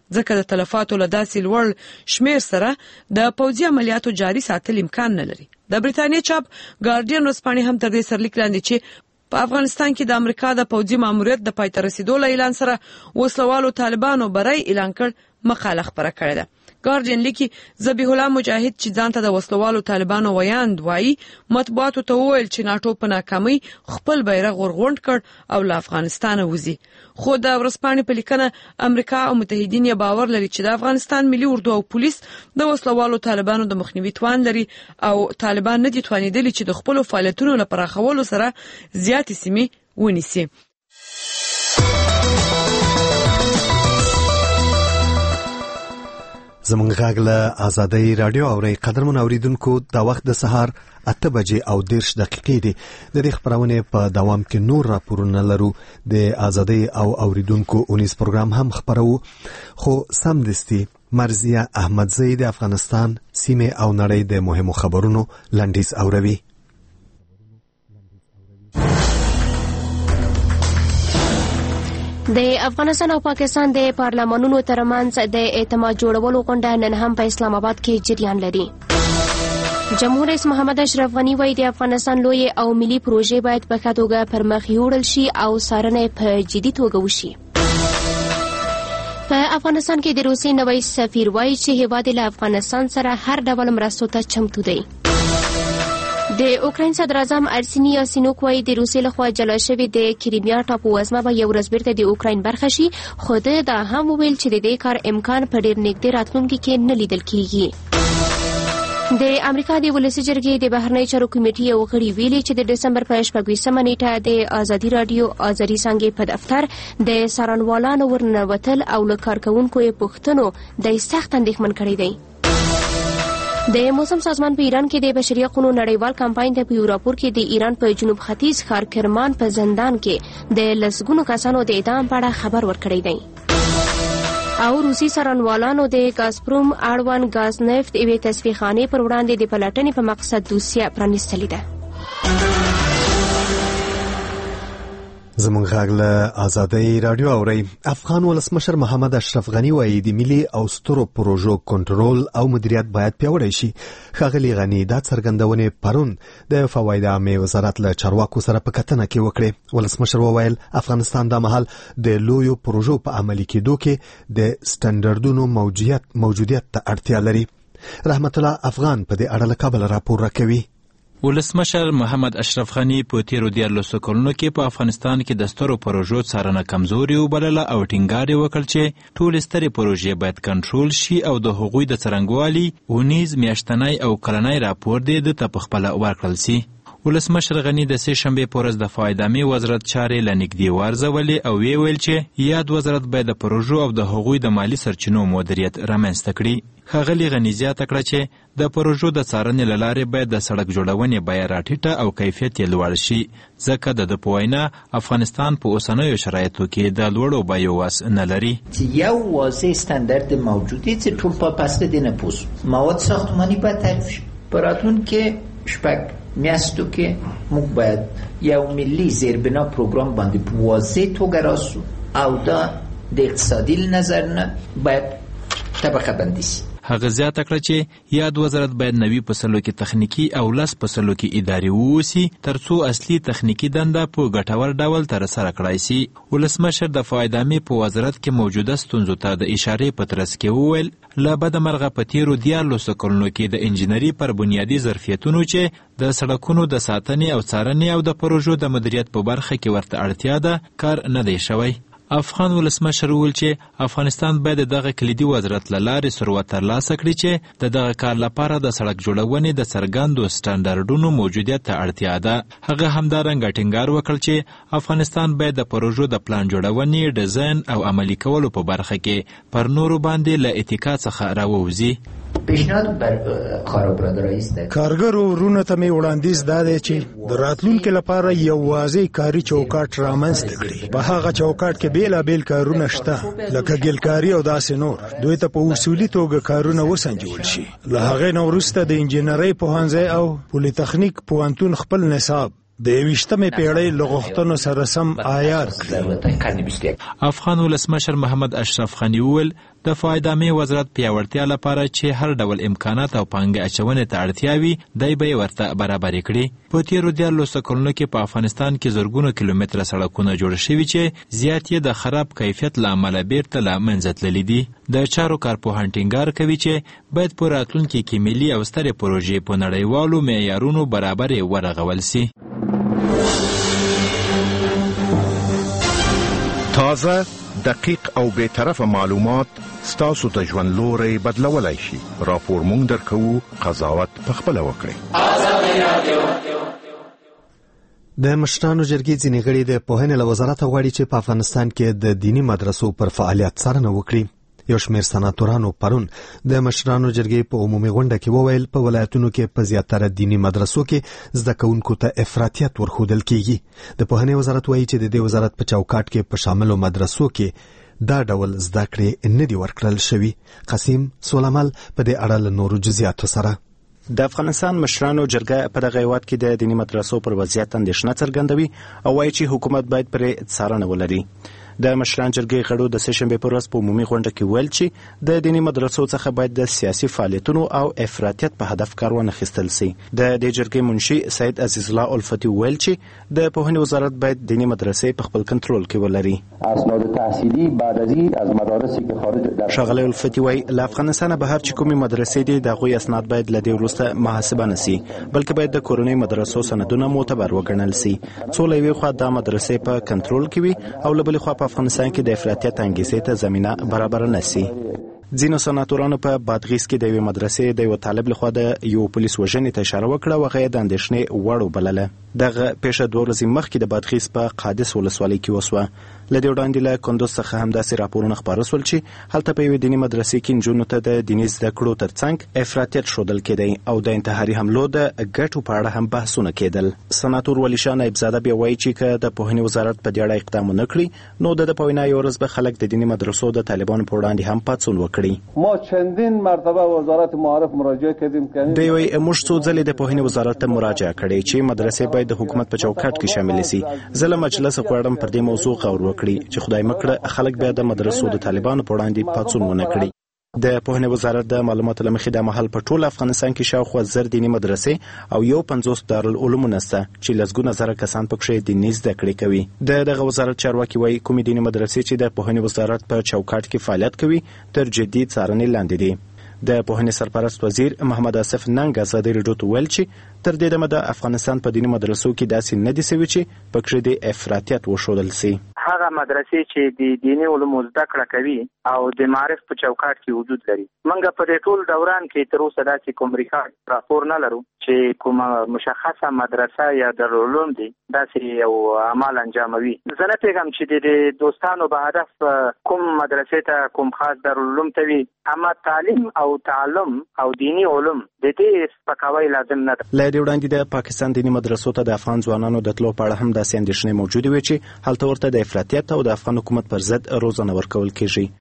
K: ځکه د تلفاتو له داسې لوړ شمیر سره د پوځي عملیاتو جاري ساتل امکان نه لري. د بریتانیا چاپ ګارډین ورځپاڼې هم تر دې سرلیک لاندې چې په افغانستان کې د امریکا د پوځي ماموریت د پای ته رسیدو له اعلان سره وسلوالو طالبانو بری اعلان کړ مقاله خبره کړې ده. ګارډین لیکي ذبیح الله مجاهد چې ځان ته د وسلوالو طالبانو ویاند وایي مطبوعاتو ته وویل چې ناټو په ناکامۍ خپل بیرغ ورغونډ کړ او له افغانستانه وځي. خو د ورځپاڼې په لیکنه امریکا او متحدین یې باور لري چې د افغانستان ملي اردو او پولیس د وسلوالو طالبانو د مخنیوي توان لري او طالبان نه دي توانیدلي چې د خپل فعالیتونو لپاره پراخولو سره زیاتې سیمې ونیسي.
A: زمونږ غږ له آزادۍ رادیو اوري قدرمن اوریدونکو د وخت د سهار 8 بجې او 10 دقیقې دي. د دې خبرونه په دوام کې نور راپورونه لرو. د آزادۍ او اوریدونکو اونیز پروګرام هم خبرو، خو سم دستي مرزیه احمدزی د افغانستان سیمه او نړۍ د مهمو خبرونو لنډیز اوروي.
B: د افغانستان او پاکستان د پارلمانونو ترمنځ د اعتماد جوړولو غونډه نن هم په اسلام آباد کې جریان لري. جمهور رئیس محمد اشرف غنی وایي د افغانستان لوی او ملي پروژې باید په ښه توګه پر مخ یوړل شي او څارنه په جدي توګه وشي. په افغانستان کې د روسیې نوی سفیر وایي چې هیواد له افغانستان سره هر ډول مرستو ته چمتو دی. د اوکراین صدر اعظم ارسینی یاسینوک وایي د روسیې لخوا جلا شوې د کریمیا ټاپووزمه به یو ورځ بیرته د اوکراین برخه شي، خو دا هم وویل چې د دې کار امکان په ډېر نږدې راتلونکي کې نه لیدل کېږي. د امریکا د ولسي جرګې د بهرنی چارو کمیټې یو غړي ویلي چې د ډسمبر په 26مه نیټه د آزادي رادیو آزادي څانګې په دفتر د څارنوالانو ورننوتل او له کارکوونکو یې پوښتنو د سخت اندېښمن کړی دی. د موسم سازمان په ایران کې د بشري حقوقو نړیوال کمپاین ته په یو راپور کې د ایران په جنوب ختیځ ښار کرمان په زندان کې د لسګونو کسانو د اعدام په اړه خبر ورکړی دی. او روسي څارنوالانو د ګازپروم اړوند ګاز نفت یوې تصفیې پر وړاندې د پلټنې په مقصد دوسیه پرانیستلې ده.
A: زمونږ غږ له آزادۍ رادیو اوري. افغان ولسمشر محمد اشرف غنی وایي د ملي او سترو پروژو کنټرول او مدیریت باید پیاوړی شي. ښاغلي غنی دا څرګندونه پرون د فواید عامه وزارت له چارواکو سره په کتنه کې وکړه. ولسمشر وویل افغانستان د مهال د لویو پروژو په عملي کېدو کې د سټانډرډونو موجودیت ته اړتیا لري. رحمت الله افغان په دې اړه له کابل راپور راکوي.
L: ولسمشر محمد اشرف غنی په تیرو 14 کلونو کې په افغانستان کې د سترو پروژو څارنه کمزوري وبلله او ټینګار وکړ چې ټول سترې پروژې باید کنټرول شي او د هغوی د څرنګوالي اونیز میاشتنی او کلنی راپور د تپخپله ورکړل شي. ولسمشر غنی د سه شنبه پورز د فایدامي وزارت چارې لنګدي ورزولې او ویل چې یاد وزارت باید د پروژو او د هغوی د مالی سرچینو مدیریت رامنځته کړي. ښاغلي غنی زیاته کړه چې د پروژو د څارنې له لارې باید د سړک جوړونې بیه راټیټه او کیفیت یې لوړ شي، ځکه د په وینا افغانستان په اوسنیو شرایطو کې د لوړو بیو واس نه لري.
C: یو واضح استاندارد موجودی چې ټول په پسته دینه پوس مواد ساختمانی باید تعریف شي. براتون که شپک میاستو که موږ باید یو ملی زیربنا پروگرام باندې په واضح توګه راسو او دا د اقتصادي نظر نه باید طبقه بندي شي.
L: هغه زیاته کړه چې یاد وزارت باید نوي فصلو کې تخنیکی او لس فصلو کې اداري ووسی ترڅو اصلي تخنیکی دنده په ګټور ډول تر سره کړای شي. ولسمشر د فایدامي په وزارت کې موجوده ستونزو ته د اشارې په ترڅ کې وویل له بدمرغه په تیرو 14 کلونو کې د انجنیری پر بنیادی ظرفیتونو چې د سړکونو د ساتنې او څارنې او د پروژو د مدیریت په برخه کې ورته اړتیا ده کار نه دی شوی. افغان ولسمشر وویل چې افغانستان باید دغه کلیدي وزارت له لارې ثروت ترلاسه کړي چې د دغه کار لپاره د سړک جوړونې د څرګندو سټانډرډونو موجودیت ته اړتیا ده. هغه همدارنګه ټینګار وکړ چې افغانستان باید د پروژو د پلان جوړونې، ډیزاین او عملي کولو په برخه کې پر نورو باندې له اتکا څخه راووځي.
C: پیشنهاد بر کارګرانو است.
M: کارګرو ورونه ته می وړاندیز داده چې د راتلونکو لپاره یو واضح کاري چوکاټ رامنځته کړي. په هغه چوکاټ کې بیلابیل کارونه شته لکه ګلکاري او داسې نور. دوی ته په اصولي توګه کارونه وسنجول شي. له هغه نو وروسته د انجنیري پوهنځي او پولیټیکنیک پوهنتون خپل نصاب د 20مې پیړۍ له غوښتنو سره سم عیار کړي.
L: افغان ولسمشر محمد اشرف غنی وویل د فایدامي وزارت پیاوړتیا لپاره چې هر ډول امکانات او پانګه اچونې ته اړتیا وي دی به ورته برابرې کړي. په تیرو 14 کلونو کې په افغانستان کې زرګونه کیلومتره سړکونه جوړ شوي چې زیات یې د خراب کیفیت له امله بیرته له منځه تللي دي. د چارو کارپوهان ټینګار کوي چې باید په راتلونکي کې ملي او سترې پروژې په نړیوالو معیارونو برابرې ورغول سي.
N: تازه، دقیق او بے طرفه معلومات ستاسو د ژوند لوري بدلولای شي. راپور مونږ درکو، قضاوت پخپله وکړئ.
A: د مشرانو جرګې ځینې غړي د پوهنې له وزارت غواړي چې په افغانستان کې د دینی مدرسو پر فعالیت څارنه وکړي. یو شمېر سناتورانو پرون د مشرانو جرګې په عمومي غونډه کې وویل په ولایتونو کې په زیاتره دینی مدرسو کې زده کوونکو ته افراطیت ورښودل کیږي. د پوهنې وزارت وایي چې د دې وزارت په چوکاټ کې په شاملو مدرسو کې دا ډول زده کړې نه دي ورکړل شوي. قاسم سولمل په دې اړه له نورو جزئیاتو سره.
E: د افغانستان مشرانو جرګه په دغه هیواد کې د دینی مدرسو پر وضعیت اندېښنه څرګندوي او وایي چې حکومت باید پرې څارنه ولري. د مشران جرګې غړو د سهشنبې پر ورځ په عمومي غونډه کې ویل چې د دینی مدرسو څخه باید د سیاسي فعالیتونو او افراطیت په هدف کار ونه اخیستل سي. د دې جرګې منشي سید عزیز الله الفتی ویل چې د پوهنې وزارت باید دینی مدرسې په خپل کنټرول کې ولري.
O: اسناد تحصیلی بعد از این از مدارسی که خارج
E: شغله الفتی وی له افغانستان بهر چې کومې مدرسې دي دغه اسناد باید له دې وروسته محاسبه نشي، بلکې باید د کورنۍ مدرسو سندونه معتبر وګڼل سي. څو له یوې خوا د مدرسې په کنټرول کې وي او له بلې خوا په افغانستان کې د افراطیت انګیزې ته زمینه برابر نشي. ځینو سناتورانو په بادغیس کې د یوې مدرسې د یو طالب لخوا د یو پولیس وژنې ته اشاره وکړه او هغه د اندېښنې وړ وبلله. دغه پیښه 2 ورځې مخکې د بادغیس په قادس ولسوالۍ کې وسوه. له دې وړاندې له کندوز څخه هم داسې راپورونه خپاره شول چې هلته په یوې دیني مدرسې کې نجونو ته د دیني زده کړو ترڅنګ افراطیت ښودل کېدی او د انتحاري حملو د ګټو په اړه هم بحثونه کېدل. سناتور ولی شاه نایبزاده بیا وایي چې که د پوهنې وزارت په دې اړه اقدام ونه کړي نو د په وینا یو ورځ به خلک د دیني مدرسو د طالبانو په وړاندې هم پاڅون وکړي.
O: ما چندین مرتبه وزارت معارف مراجعه کردیم که
E: دوی وایي موږ څو ځلې د پوهنې وزارت ته مراجعه کړې چې مدرسې باید د حکومت په چوکاټ کې شامل شي. زه له مجلس غواړم پر دې موضوع غور وکړي چې خدای مکړه خلک بیا د مدرسو د طالبانو په وړاندې پاڅون ونه کړي. د پوهنې وزارت د معلوماتو له مخې د مهال په ټول افغانستان کې شاوخوا 1000 دیني مدرسې او 50 دارالعلوم نشته چې لسګونه زره کسان پکې دیني زده کړې کوي. دغه وزارت چارواکي وایي کومې دیني مدرسې چې د پوهنې وزارت په چوکاټ کې فعالیت کوي تر جدي څارنې لاندې دي. د پوهنې سرپرست وزیر محمد آصف ننګ ازادي راډیو ته ویل چې تر دې دمه د افغانستان په دیني مدرسو کې داسې نه دي سوي چې پکې د افراطیت وښودل سي.
P: هغه مدرسې چې د دیني علومو زده کړه کوي او د معارف په چوکاټ کې وجود لري. موږ په دې ټول دوران کې تر اوسه داسې کوم ریکارډ راپور نه لرو چې کومه مشخصه مدرسه یا دارالعلوم دي داسې یو عمل انجاموي. زه نه پیغام چې د دوستانو په هدف کوم مدرسې ته کوم خاص دارالعلوم ته وي، اما تعلیم او تعلم او دینی علوم د دې سپکاوی لازم نه ده.
E: له دې وړاندې د پاکستان دیني مدرسو ته د افغان ځوانانو د تلو په اړه هم داسې اندېښنې موجودې وي چې هلته ورته د افراطیت او د افغان حکومت پر ضد روزنه ورکول کیږي.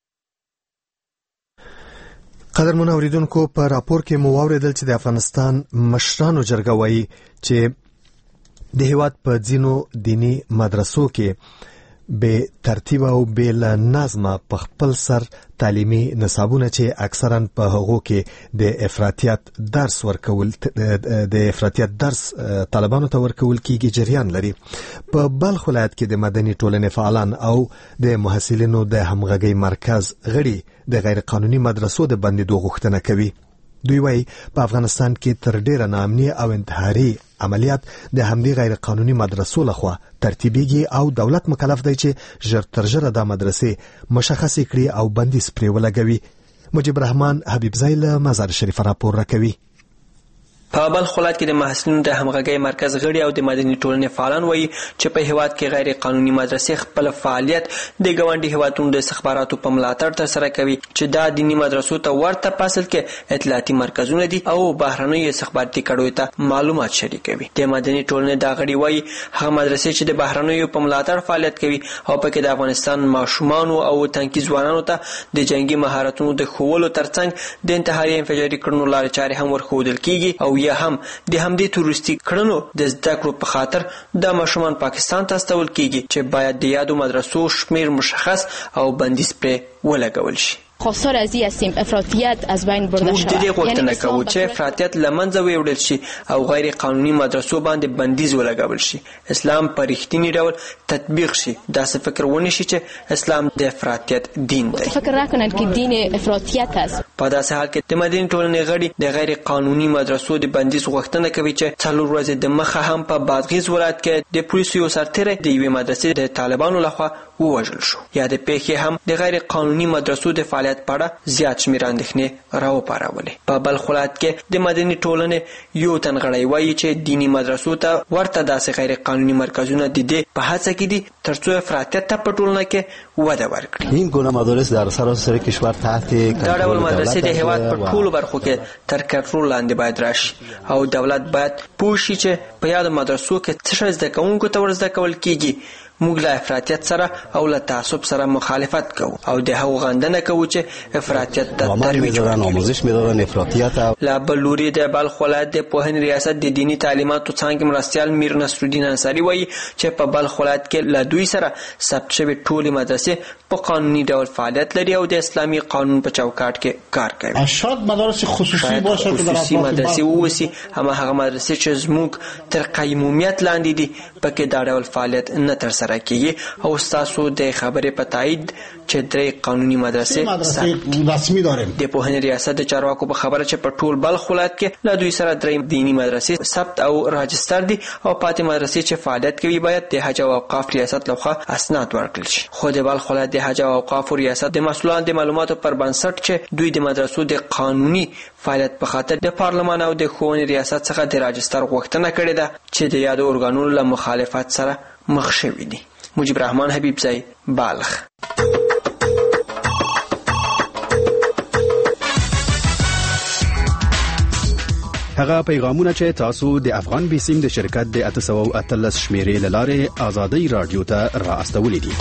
A: قدرمن اوریدونکو په راپور کې مو واوریدل چې د افغانستان مشرانو جرګه وایي چې د هیواد په ځینو دینی مدرسو کې به ترتیب او بل نظم په خپل سر تعلیمي نصابونه چې اکثرا په هغو کې د افراطیت درس ورکول د افراطیت درس طالبانو ته ورکول کیږي جریان لري. په بلخ ولایت کې د مدني ټولنې فعالان او د محصلینو د همغږي مرکز غړي د غیر قانوني مدرسو د بندیدو غوښتنه کوي. دوی وايي په افغانستان کې تر ډیره ناامني او انتحاري عملیات د همدې غیر قانوني مدرسو لخوا ترتیبيږي او دولت مکلف دی چې ژر تر ژره د مدرسې مشخص کړي او بندیز پرې ولګوي. مجيب رحمان حبیب زایل مزار شریف راپور راکوي.
Q: په بلخ ولایت کې د محصلینو د همغږي مرکز غړي او د مدني ټولنې فعالان وایي چې په هیواد کې غیر قانوني مدرسې خپل فعالیت د ګاونډي هیوادونو د استخباراتو په ملاتړ ترسره کوي چې دا دیني مدرسو ته ورته په اصل کې اطلاعاتي مرکزونه دي او بهرنیو استخباراتي کډوالو ته معلومات شریکوي. د مدني ټولنې دا غړي وایي هغه مدرسې چې د بهرنیو په ملاتړ فعالیت کوي او پکې د افغانستان ماشومان او تنکي ځوانانو ته د جنگي مهارتونو د ښوولو ترڅنګ د انتحاري انفجاري کړنو لارې چارې هم ورښودل کیږي او یا هم د همدې تروریستي کړنو د زده کړو په خاطر د ماشومان پاکستان ته استول کیږي چې باید د یادو مدرسو شمیر مشخص او بندیز پرې ولګول شي.
R: خواستار از این هستیم افراطیت از بین برده شود.
Q: موږ د دې غوښتنه کوو چې افراطیت له منځه ویوړل شي او غیر قانوني مدرسو باندې بندیز ولګول شي. اسلام په رښتینی ډول تطبیق شي. داسې فکر ونه شي چې اسلام د افراطیت دین دی.
R: فکر نکنند که دین افراطیت است.
Q: په داسې حال کې د مدني ټولنې غړي د غیر قانوني مدرسو د بندیز غوښتنه کوي چې 4 ورځې د مخه هم په بادغیس ولایت کې د پولیسو یو سرتیری د یوې مدرسې د طالبانو لخوا ووژل شو. یا د پیښې هم د غیر قانوني مدرسو د فعالیت په اړه زیات شمېر اندېښنې راوپارولې. په بلخ ولایت کې د مدني ټولنې یو تن غړی وایي چې دیني مدرسو ته ورته داسې غیر قانوني مرکزونه د دې په هڅه کې دي ترڅو افراطیت ته په ټولنه کې وده ورکړي.
S: این گونه مدارس در سراسر کشور تحت
Q: دا ډول مدرسې د هېواد په ټولو برخو کې تر کنټرول لاندې باید راشي او دولت باید پوه شي چې په یادو مدرسو کې څه شی زده کوونکو ته ورزده کول کیږي. موږ له افراطیت سره او له تعصب سره مخالفت کوو او د هغو غندنه کوو چې افراطیت ته ترویج ورکړي. له بل لوري د بلخ ولایت د پوهنې ریاست د دیني تعلیماتو څانګې مرستیال میر نصرالدین انصاري وایي چې په بلخ ولایت کې له دوی سره ثبت شوې ټولې مدرسې په قانوني ډول فعالیت لري او د اسلامي قانون په چوکاټ کې کار کوي.
T: شاید مدارس خصوصي باشه که در
Q: خصوصي مدرسې ووسی هماغه مدرسې چې زموږ تر قیمومیت لاندې دي پکې دا ډول فعالیت نه ترسره کیږي او تاسو د خبرې په تایید چې درې قانوني مدرسې
T: رسمي داریم.
Q: د پوهنې ریاست د چارواکو په خبره چې په ټول بلخ ولایت کې له دوی سره درې دیني مدرسې ثبت او راجستر دي او پاتې مدرسې چې فعالیت کوي باید د حج او اوقاف ریاست لخوا اسناد ورکړل شي. خو د بلخ ولایت د حج او اوقاف ریاست د مسؤلانو د معلوماتو پر بنسټ چې دوی د مدرسو د قانوني فعالیت په خاطر د پارلمان او د ښوونې ریاست څخه د راجستر غوښتنه کړې ده چې د یادو ارګانونو له مخالفت سره مخ شوي دي. مجيب رحمان حبیب زئی بالغ.
U: هغه پیغامونه چې تاسو د افغان بیسیم د شرکت د 813 شمیرې لاره ازادي رادیو ته را استولې دي.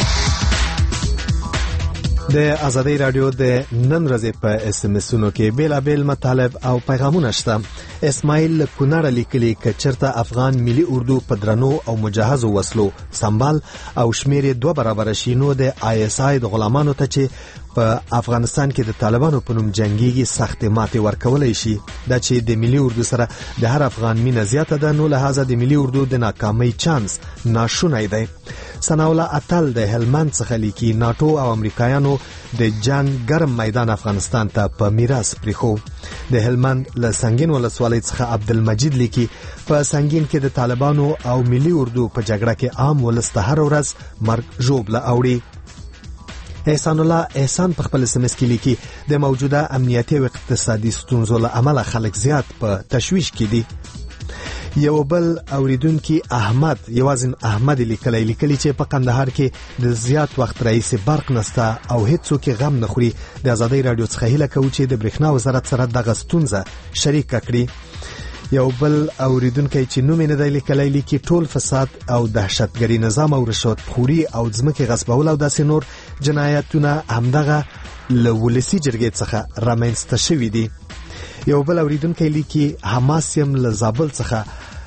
A: د ازادي رادیو د نن ورځې په اس ام اسونو کې بیلابل مطالب او پیغامونه شته. اسماعیل کونړ لیکلي ک چرته افغان ملي اردو په درنو او مجهزو وسلو سنبال او شمیر 2 برابر شي نو د آی اس آی د غلامانو ته چې په افغانستان کې د طالبانو په نوم جنگيږي سخت ماتې ورکولای شي. دا چې د ملي اردو سره د هر افغان مینه زیاته ده نو لہذا د ملي اردو د ناکامۍ چانس ناشونی دی. ثناءالله اتل د هلمند څخه لیکي ناتو او امریکایانو د جنگ ګرم میدان افغانستان ته په میراث پریخو. د هلمند له سنگین ولسوالۍ څخه عبدالمجید لیکي په سنگین کې د طالبانو او ملي اردو په جګړه کې عام ولست هر ورځ مرګ ژوبله اوړي. احسان الله احسان په خپل سمس کې لیکي د موجوده امنیتي او اقتصادي ستونزو له امله خلک زیات په تشویش کې دي. یو بل اوریدونکو احمد یوازن احمد لیکلی چې په قندهار کې د زیات وخت رئیس برق نسته او هیڅوک غم نه خوري. د ازادي رادیو څخه هیله کوي چې د برېښنا وزارت سره دغه ستونزه شریک کړي. یو بل اوریدونکو چې نوم یې نه دی لیکلی ټول فساد او دهشتګری نظام او رشوت خوري او ځمکې غصبول او داسې نور جنایتونه همدغه له ولسی جرګې څخه رامنځته شوي دي. یو بل اوریدونکو لیکي حماس یم له زابل څخه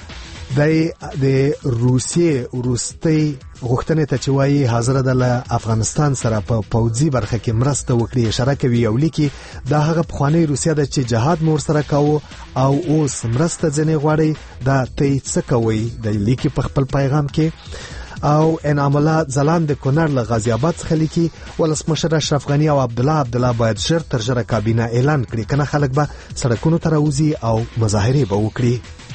A: د روسیې وروستي غوښتنې ته چې وایي حاضر ده له افغانستان سره په پوځي برخه کې مرسته وکړي اشاره کوي او لیکي دا هغه پخوانی روسیا ده چې جهاد مور سره کاوه او اوس مرسته ځنې غواړي. دا ته څه کوي د لیکي په خپل پیغام کې. او انعام الله زلان د کونړ له غازی آباد څخه لیکي ولسمشر اشرف غنی او عبد الله باید ژر تر ژره کابینه اعلان کړي کنه خلک به سړکونو ته راوځي او مظاهره به وکړي.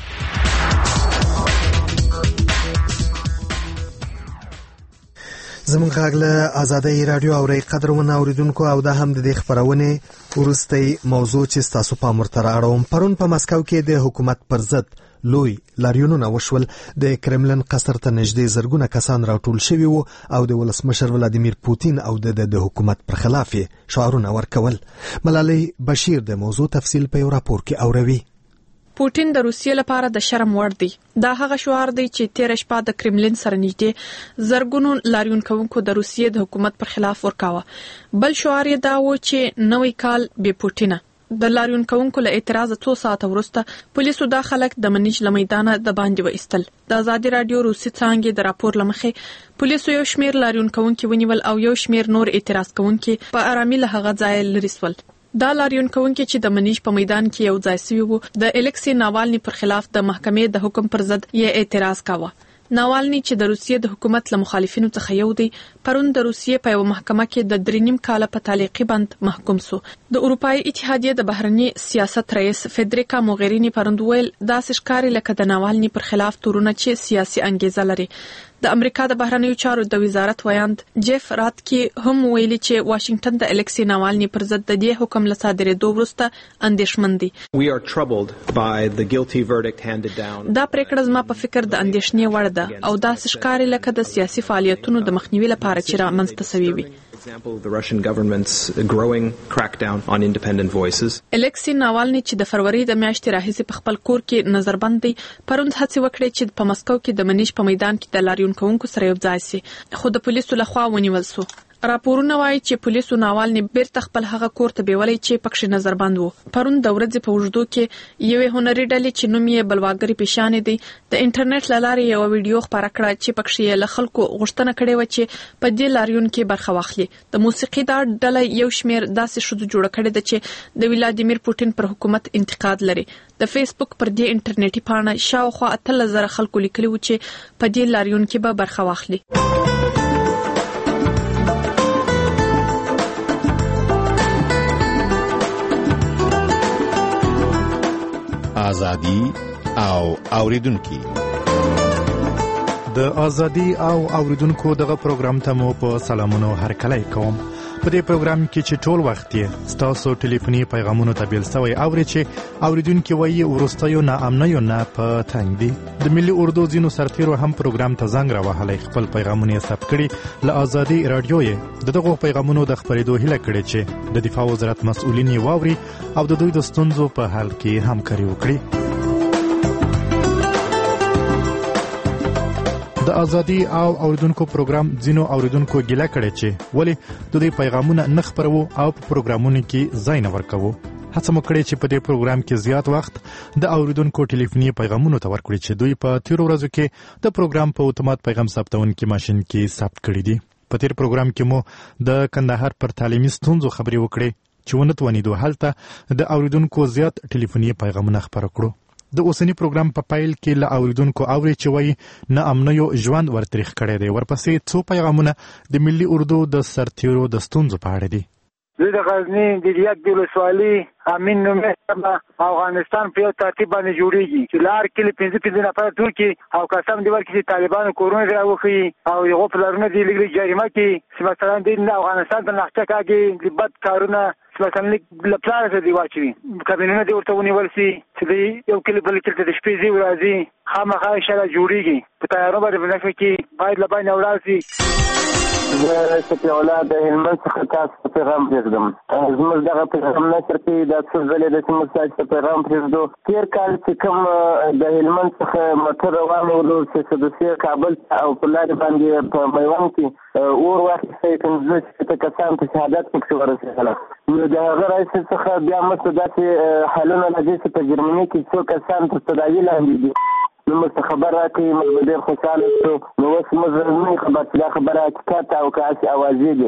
A: زمونږ غږ له ازادي رادیو اوري قدرونه اوریدونکو او دا هم د خبرونه ورستي موضوع چې تاسو په مرتر اړوم. پرون په مسکو کې د حکومت پر ضد لوی لاریونونه وشول. د کرملن قصر ته نږدې زرګونه کسان راټول شوي وو او د ولسمشر ولادیمیر پوتین او د حکومت پر خلاف شعارونه ورکول. ملالۍ بشیر د موضوع تفصیل په یو راپور کې اوروي.
I: پوتین د روسیې لپاره د شرم وړ دی. دا هغه شعار دی چې تیر شپه د کرملین سره نږدې زرګونو لاریون کوونکو د روسیې د حکومت پر خلاف ورکاوه. بل شعار یې دا و چې نوې کال بې پوتینه. د لاریون کوونکو له اعتراض 2 ساعته وروسته پولیسو دا خلک د منیج له میدانه د باندې وایستل. د آزادي رادیو روسي څانګې د راپور لمخې پولیسو یو شمیر لاریون کوونکي ونیول او یو شمیر نور اعتراض کوونکي په آرامي له هغه ځای لرې سول. دا لاریون کوونکي چې د منیج په میدان کې یو ځای سوي وو د الکسی ناوالني پر خلاف د محکمې د حکم پر ضد یې اعتراض کاوه. ناوالني چې د روسیې د حکومت له مخالفینو څخه یو دی پرون د روسیې په یو محکمه کې د 3.5 کاله په تعلیقي بند محکوم سو. د اروپאי اتحادیې د بهرنی سیاست رئیس فدریکا موغرینی پرون ویل دا ښکاري لکه د ناوالني پر خلاف تورونه چې سیاسي انګیزه لري. د امریکا د بهرنیو چارو د وزارت ویاند جيف راتکی هم ویلي چې واشنگټن د الکسی ناوالني پر ضد د دې حکم له صادرېدو وروسته اندېښمن دي. دا پریکړه زما په فکر د اندېښنې وړ ده او دا ښکاري لکه د سیاسي فعالیتونو د مخنیوي لپاره چې رامنځته شوي وي. الکسی ناوالني چې د فروری د میاشتې راهیسې په خپل کور کې نظربند دی پرون هڅه وکړه چې په مسکو کې د منیج په میدان کې د لاریون کوونکو سره یو ځای شي خو د پولیسو لخوا ونیول شو. راپورونه وايي چې پولیسو ناوالني بیرته خپل هغه کور ته بیولې چې پکښې نظربند وو. پرون د ورځې په وژدو کې یوې هنري ډلې چې نوم یې بلواګري پیشانې دی د انټرنیټ له لارې یو ویډیو خپاره کړه چې پکښې یې له خلکو غوښتنه کړې وه چې په دې لاریون کې برخه واخلي. د موسیقي دا ډله یو شمیر داسې ښځو جوړه کړې ده چې د ولادیمیر پوټین پر حکومت انتقاد لري. د فیسبوک پر دې انټرنیټي پاڼه شاوخوا 13,000 خلکو لیکلي وو چې په دې لاریون کې به برخه واخلي.
N: ازادي او اوریدونکو
G: د ازادي او اوریدونکو دغه پروګرام ته مو په سلامونو هرکلی کوم. په دې پروګرام کې چې ټول وخت یې ستاسو ټلیفوني پیغامونو ته بیل سوی اوري چې اوریدونکو وایي ورستیو ناامنیو نه په تنګ دي. د ملي اردو ځینو سرتیرو هم پروګرام ته زنګ راوهلی خپل پیغامونه یې ثبت کړي. له ازادي رادیو یې دغه پیغامونو د خپرېدو هیله کړې چې د دفاع وزارت مسؤلین یې واوري او د دوی د ستونزو په حل کې همکاري وکړي. د ازادي او اوریدونکو پروګرام ځینو اوریدونکو ګیله کړې چې ولې د دې پیغامونه نه خپرو او په پروګرامونو کې ځای نه ورکوو. هڅه مو کړې چې په دې پروګرام کې زیات وخت د اوریدونکو ټلیفوني پیغامونو ته ورکړي چې دوی په تیرو ورځو کې د پروګرام په اتومات پیغام ثبتونکي ماشين کې ثبت کړي دي. په تیر پروګرام کې مو د کندهار پر تعلیمي ستونزو خبرې وکړې چې ونه توانیدو هلته د اوریدونکو زیات ټلیفوني پیغامونه خپاره کړو. د اوسنی پروګرام په پایل کې له اوریدونکو اوري چې وایي نه امنیو ژوند ورتریخ کړی دی. ورپسې څو پیغامونه د ملي اردو د سرتیرو د ستونزو په اړه دي.
V: زه د غزنی د ریاض د ولسوالۍ امین نومې افغانستان په یو ترتیب باندې جوړیږي چې لار کې 15 نفر ټول کې او قسم دی ورکړي چې طالبانو کورونه راوخی او یو پلانونه دی لګري جریمه کې چې مثلا د افغانستان په نقشه کې د بد کارونه مثلا لپاره څه دی واچوي کابینونه دی ورته ونیول سي چې دی یو کلی بل کې د شپې زی ورځي خامخا اشاره جوړیږي په تیارو باندې بنفع کې باید لبای نه وراسي.
O: زه چې اولاد د هلمند څخه تاسو پیغام پرېږدم. زموږ دغه پیغام نشر کې د څو ځلې د سیمو څخه پیغام پرېږدو. تېر کال چې کوم د هلمند څخه موټر روان و چې سدوسي کابل او په لارې باندې په میوند کې اور واخیستی 15 کسان په شهادت کې ورسېدل. نو د هغه رئیس څخه بیا مڅ داسې حالونه راځي چې په جرمني کې څو کسان په تداوي لاندې دي. نو مست خبر راکړي موږ ډېر خوشاله شو. نو اوس موږ نه خبر چې دا خبره حقیقت او کاسي اوازې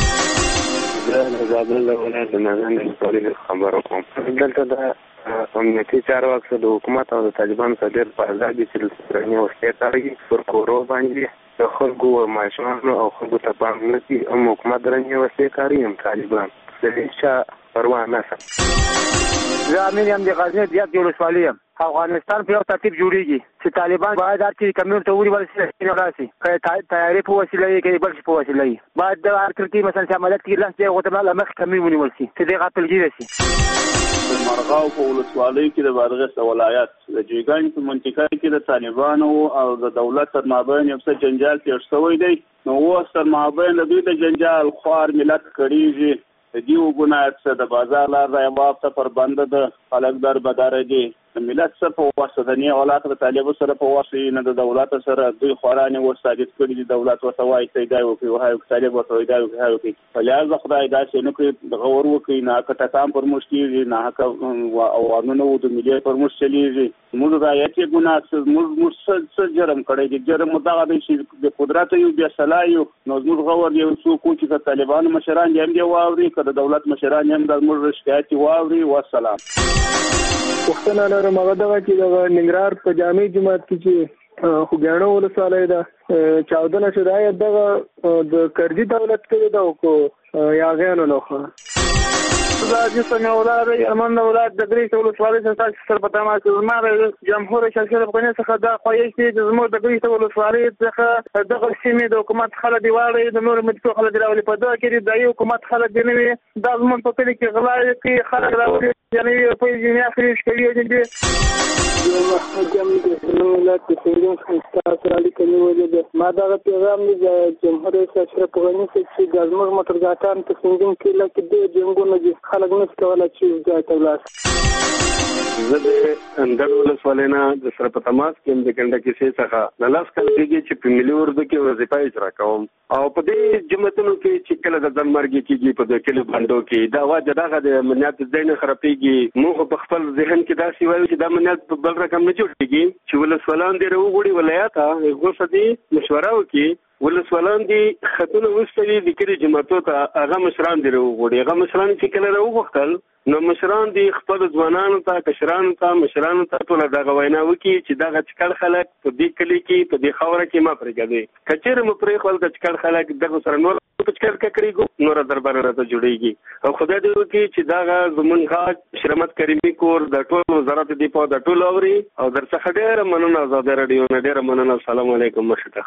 O: دي.
W: زه د زابل له ولایت د نازن ولسوالۍ خبرو کوم. دلته د امنیتي چارواکو د حکومت او د طالبانو سره ډېر فعال دي چې درنې وسلې کاروي پر کورو باندې د خلکو ماشومانو او خلکو ته پام نه کوي. هم حکومت درنې وسلې کاروي هم طالبان د هېچا پروا نه کوي.
V: زه امین یم د غزنی د ریاض د ولسوالۍ یم. افغانستان په یو ترتیب جوړیږي چې طالبان باید هر چې کمیون ته ونیول شي نه راسي تیارې په وسیله یې کوي بل څه په وسیله یې باید د هر کې مثلا چې عملیات کې لاس دی غوته له مخ کمیون ونیول شي چې دغه غافلګي شي.
X: مرغاو په ولسوالۍ کې د بادغیس ولایت د جیګان په منطقه کې د طالبانو او د دولت تر مابین یو څه جنجال تیر شوی دی. نو اوس تر مابین د دوی د جنجال خوار ملت کړیږي. د دیو ګناه د بازار لار راواب ته پر بند د خلک در بدار دي د ملت سره په واسطه د نه علاقه د طالبانو سره په واسطه نه د دولت سره دوی خورانه وسادت کړي د دولت وسوای سیدای او په وهای طالب او سیدای او په لحاظ خدای دا چې نو کې د غور وکي نه کټام پر مشکل نه حق او قانون او د ملي پر مشکل موږ دا یې ګناه موږ څه جرم کړی د جرم مدعا دی چې د قدرت یو بیا صلاحیو نو موږ غور یو څوک چې د طالبانو مشران هم دی واوري کړه دولت مشران هم د موږ شکایت واوري والسلام
D: وختونه لرم هغه دغه چې د ننګرهار په جامع جماعت کې چې خوګاڼو ولسوالۍ ده چاودنه شوه دغه د کرزي دولت کې ده او یاغیانو لخوا راځي څنګه ولادت یمن ولادت د درې ولسوالۍ سره په تماس کې جمهور شرکت افغانستان څخه دا خوښ دي چې زموږ د درې ولسوالۍ څخه دغه سیمې د حکومت خلک دی واړي د نور مدته خلک دی راولي په دغه کې د حکومت خلک دی نه دا زموږ په کلی کې غلا کوي خلک راولي یعنی په دې اخري شکلي دي محکم د ولادت د پیغام خسته سره لیکلي وي د ماده پیغام د جمهور شرکت افغانستان چې د زموږ مترګاتان په سنگین کې لکه د جنگونو د خلک نشته ولا چې ځای ته ولاړ
W: زه د اندر ولسوالینا د سره په تماس کې د کنده کې څخه د لاس کله کېږي چې په ملي اردو کې وظیفه اجرا کوم او په دې جمعتونو کې چې کله د ځنمرګي کېږي په دې کلی باندو کې دا واجه دغه د امنیت ځین خرابېږي موږ په خپل ذهن کې دا سی وایو چې د امنیت په بل رقم نه جوړېږي چې ولسوالان دی وګړي ولایت هغه سدي مشوره وکړي ولسوالان دي خطونه وستوي د کلی جماعتو ته هغه مشران دی وګړي هغه مشران چې کله راوغختل نو مشران دي خپل ځوانانو ته کشرانو ته مشرانو ته ټول دغه وینا وکي چې دغه چکل خلک په دې کلی کې په دې خوره کې ما پرېږدي کچېر مو پرې خپل د چکل خلک دغه سره نور په چکل کې کړیږي نور دربار راته جوړيږي او خدای دې وکي چې دغه زمونږه شرمت کریمي کور د ټول وزارت دی په د ټول اوري او درڅخه ډېر مننه آزاد رادیو نه ډېر مننه السلام علیکم مشته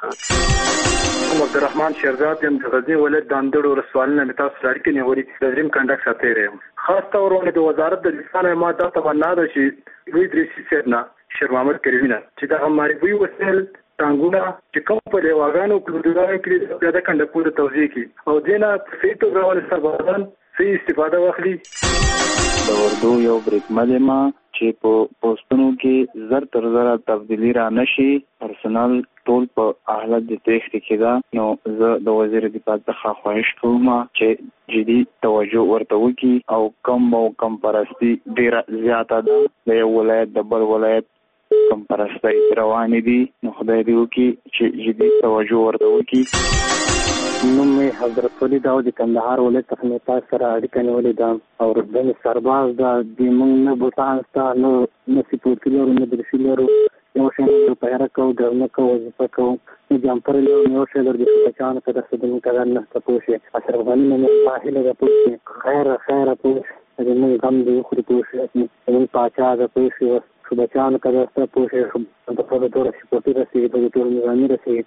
W: خان
F: عبدالرحمن شیرزاد یم د غزنی ولایت د اندړ ولسوالۍ نه تاسو سره کې نیولې د دریم کنډک ساتي یم خاص طور باندې د وزارت د دفاع ما ته تمنا ده چې دوی درې سیټنا شیر محمد کریمینه چې دا هماري وی وسل ټانګونه چې کوم په دیواګانو کلودای کړي د کنډکو د توزیع کی او دینا فیټو راول سبادان سي استفاده واخلي
H: د اردو یو بریکمه ما چې په پوسټونو کې زر تر زر تبدیلی را نشي پرسنل ټول په حالت د تېښتې کې ده نو زه د وزیر دفاع څخه خواهش کوم چې جدي توجه ورته وکړي او کم پرستی ډیره زیاته ده د یو ولایت د بل ولایت کم پرستی روانې دي نو خدای دې وکړي چې جدي توجه ورته وکړي
D: نوم مې حضرت ولي دا د کندهار ولایت څخه مې تاسو سره اړیکه نیولې ده او رتبه مې سرباز ده د موږ نه بوتان ستا نه سپورټ لرو نه درسي لرو یو شی نه پیره کوو ګرمه کوو وظیفه کوو نه جامپر لرو یو شی لرو د بچانو ته د خدمت کار نه تپوشي اشرف غني مې ماهله ده پوښي خیر پوښ د موږ هم د خو پوښي موږ پاچا ده پوښي خو بچانو ته د پوښي د په ډول سپورټي رسي د ټول نظامي رسي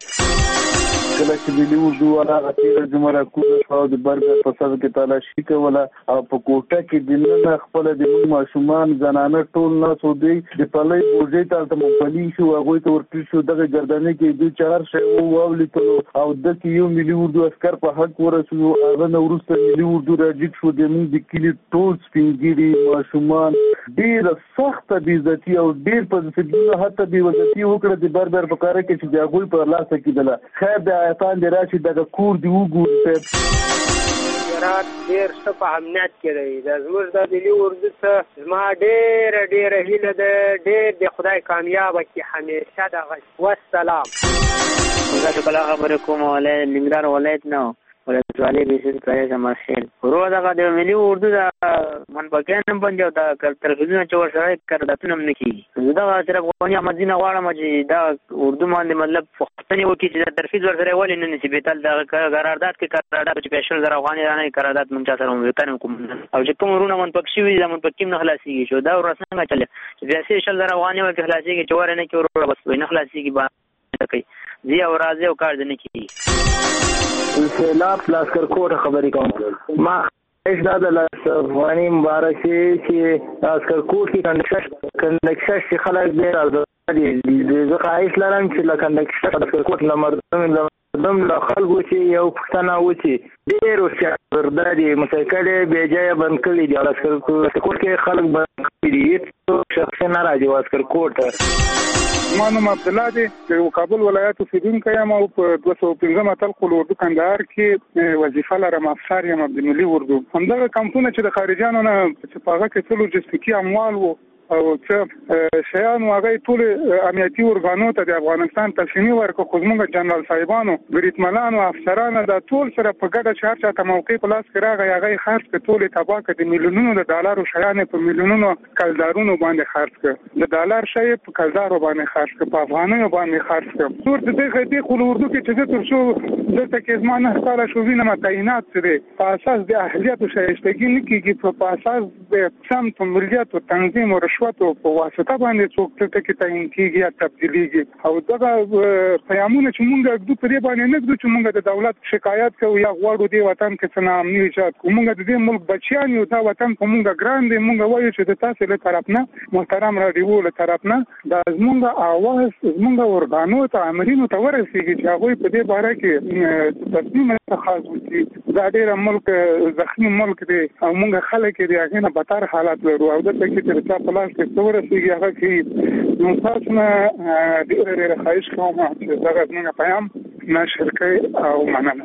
J: کله چې ملي اردو والا غتیر جمهور حکومت او د برګ په سر کې تلاشي کوله او په کوټه کې د نن خپل د ماشومان زنانه ټول نه سودي د پلي بوجي ته مپلي شو هغه ته ورته شو دغه ګردنې کې د چهار شی او ولیکلو او د یو ملي اردو عسكر په حق ورسو هغه نو ورسته ملي اردو راجیک شو د موږ د کلی ټول سپینګيري ماشومان ډیر سخت بيزتي او ډیر په سګونه حتی دی وځي وکړه د بربر په کار کې چې د غول په لاس کې دله خیر د آیتان دی راشي د کور دی وګورئ
D: رات ډیر څه په امنیت کې دی د زموږ د ملي اردو څخه زما ډیر هیله ده ډیر د خدای کامیاب کړي همیشه دغه والسلام
Y: زه کله خبرې کوم ولې ننګرهار ولایت نه ولسوالۍ بیسیس پرې سمارشل ورو دغه د ملي اردو د منبکان باندې دا تلویزیون چې ورسره کړداتونه نه کیږي دا چې افغاني مدینه غواړم چې دا اردو باندې مطلب پښتني وکړي چې د ترفیز ورسره ولې نه نشي بیتل د قرارداد کې قرارداد چې پېښل زر افغاني نه قرارداد مونږ سره وکړو کوم او چې کوم ورونه منبک شي د منبکیم نه خلاصيږي شو دا ورسنګ چلے چې بیا شل زر افغاني ورته خلاصيږي چې ورنه کې ورو بس نه خلاصيږي با کوي زی او راځي او کار نه کوي
D: سیلاب لاسکر کوټه خبرې کوم ما اشداد افغاني مبارک چې لاسکر کوټ کې کنډکشن چې خلک ډیر ارزو زه خواهش لرم چې لکه کنډکشن لاسکر کوټ لمردم له خلکو چې یو پښتنه و چې ډیر وسیارداري مسایکل به جای بند کړي دي لاسکر کوټ کې خلک
V: شخصي نه راځي واسکر کوټ
B: ما نوم عبدالله دی د کابل ولایت اوسیدونکی یم او په 215 تلقل اردو کندهار کې وظیفه لرم افسر یم د ملي اردو. همدغه کمپونه چې د خارجانو نه چې په هغه کې څه لوجستیکي اموال وو او څه شیان هغه ټول امنیتي ارګانو ته د افغانستان تسلیمي ورکړه، خو زموږ جنرال صاحبانو بریدمنانو افسرانو د ټول سره په ګډه چې هر چا ته موقع په لاس کې راغی هغه یې خرڅ کړ، ټول تباه کړ، د میلیونونو د ډالرو شیان په میلیونونو کلدارونو باندې خرڅ کړ، د ډالر شی په کلدارو باندې خرڅ کړ، په افغانیو باندې خرڅ کړ. ټول د دې خو اردو کې چې تر څو دلته کې زما نه ساله شو وینم تعینات سره په اساس د اهلیت او شایستګي نه کېږي، په اساس د سمت ملیت او تنظیم او رشوت په واسطه باندې څوک ته کې تعین کیږي یا تبدیلیږي. او دغه پیغامونه چې مونږ د پرې باندې نه د چې مونږ د دولت شکایت کوو یا غواړو د وطن کې څه نامني ایجاد کوو، مونږ د دې ملک بچیان یو، دا وطن په مونږ ګران دی. مونږ وایو چې د تاسو له طرف نه محترم راډیو له طرف نه د زمونږ اواز زمونږ ورغانو ته امرینو ته ورسیږي چې هغه په دې باره کې تصمیم اتخاذ وکړي. دا ډېر ملک زخمی ملک دی او مونږ خلک دې هغه نه بدتر حالات لرو او د تکي تر څا پلاس کې ورسیږي هغه کې نو تاسو نه ډېر خواهش کوم چې دا غوښتنه پیغام نشر کړئ او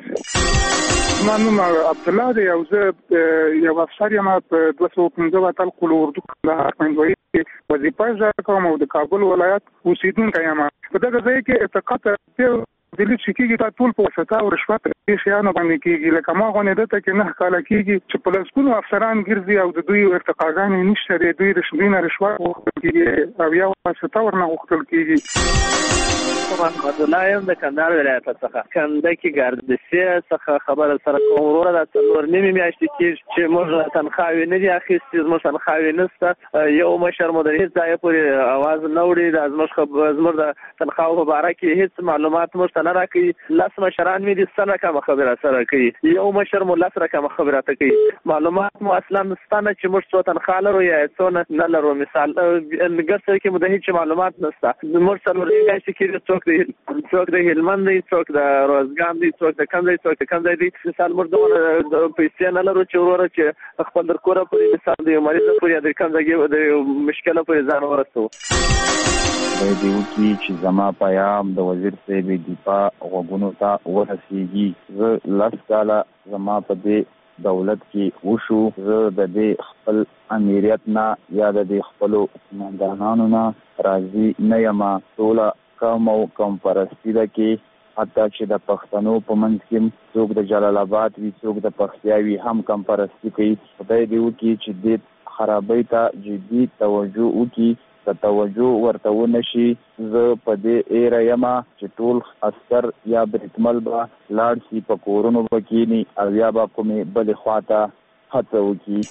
B: مننه. ما نوم عبدالله دی او زه یو افسر یم په 215 تلقل اردو کندهار کې وظیفه کوم او د کابل ولایت اوسیدونکی یم. په دغه ځای کې اعتقاد دلی چې کېږي دا ټول په وسطه او رشوت کې شیانو باندې کېږي. لکه ما غوښتنه ده چې نه کال کېږي چې په لسګونو افسران ګرځي او د دوی ارتقاګانې نشته دی، دوی رشوت غوښتل کېږي او یا وسطه ورنه غوښتل کېږي.
C: عبدالله یم د کندهار ولایت څخه کنده کې ګردسې څخه خبره سره کوم وروره د څلور نیمې میاشتې کېږي چې موږ تنخواوې نه دي اخیستې، زموږ تنخواوې نشته. یو مشر مو د هېڅ ځایه پورې اواز نه وړي، زموږ د تنخواو په باره کې هېڅ معلومات موږ نه راکوي. 10 مشران مې دي 100 رقم خبره سره کوي، یو مشر مو 10 رقم خبره ته کوي. معلومات مو اصلا نشته چې موږ څو تنخواه لرو یا څو نه لرو. مثال لګسه کې مو د هیڅ معلومات نشته. موږ څلور میاشتې کې څوک د هلمند دی، څوک د روزګان دی، څوک د کم ځای دی. مثال موږ د پیسې نه لرو چې وروره چې خپل در کوره پورې مثال د یو مریض پورې یا د کم ځای د مشکله پورې ځان ورسو.
H: خدای دې وکړي چې زما پیغام د وزیر صاحب دفاع غوږونو ته ورسیږي. زه 10 کاله زما په دې دولت کې وشو، زه د دې خپل امیریت نه یا د دې خپلو قومندانانو نه راضي نه یم. ټوله قوم او قوم پرستي ده کې حتی چې د پښتنو په منځ کې څوک د جلال آباد وي، څوک د پکتیا وي، هم قوم پرستي کوي. خدای دې وکړي چې دې خرابۍ ته جدي توجه وکړي. که توجه ورته ونشي زه په دې ایره یم چې ټول عسکر یا بریدمل به لاړ شي، په کورونو به کښېني او یا به کومې بلې خواته هڅه وکړي.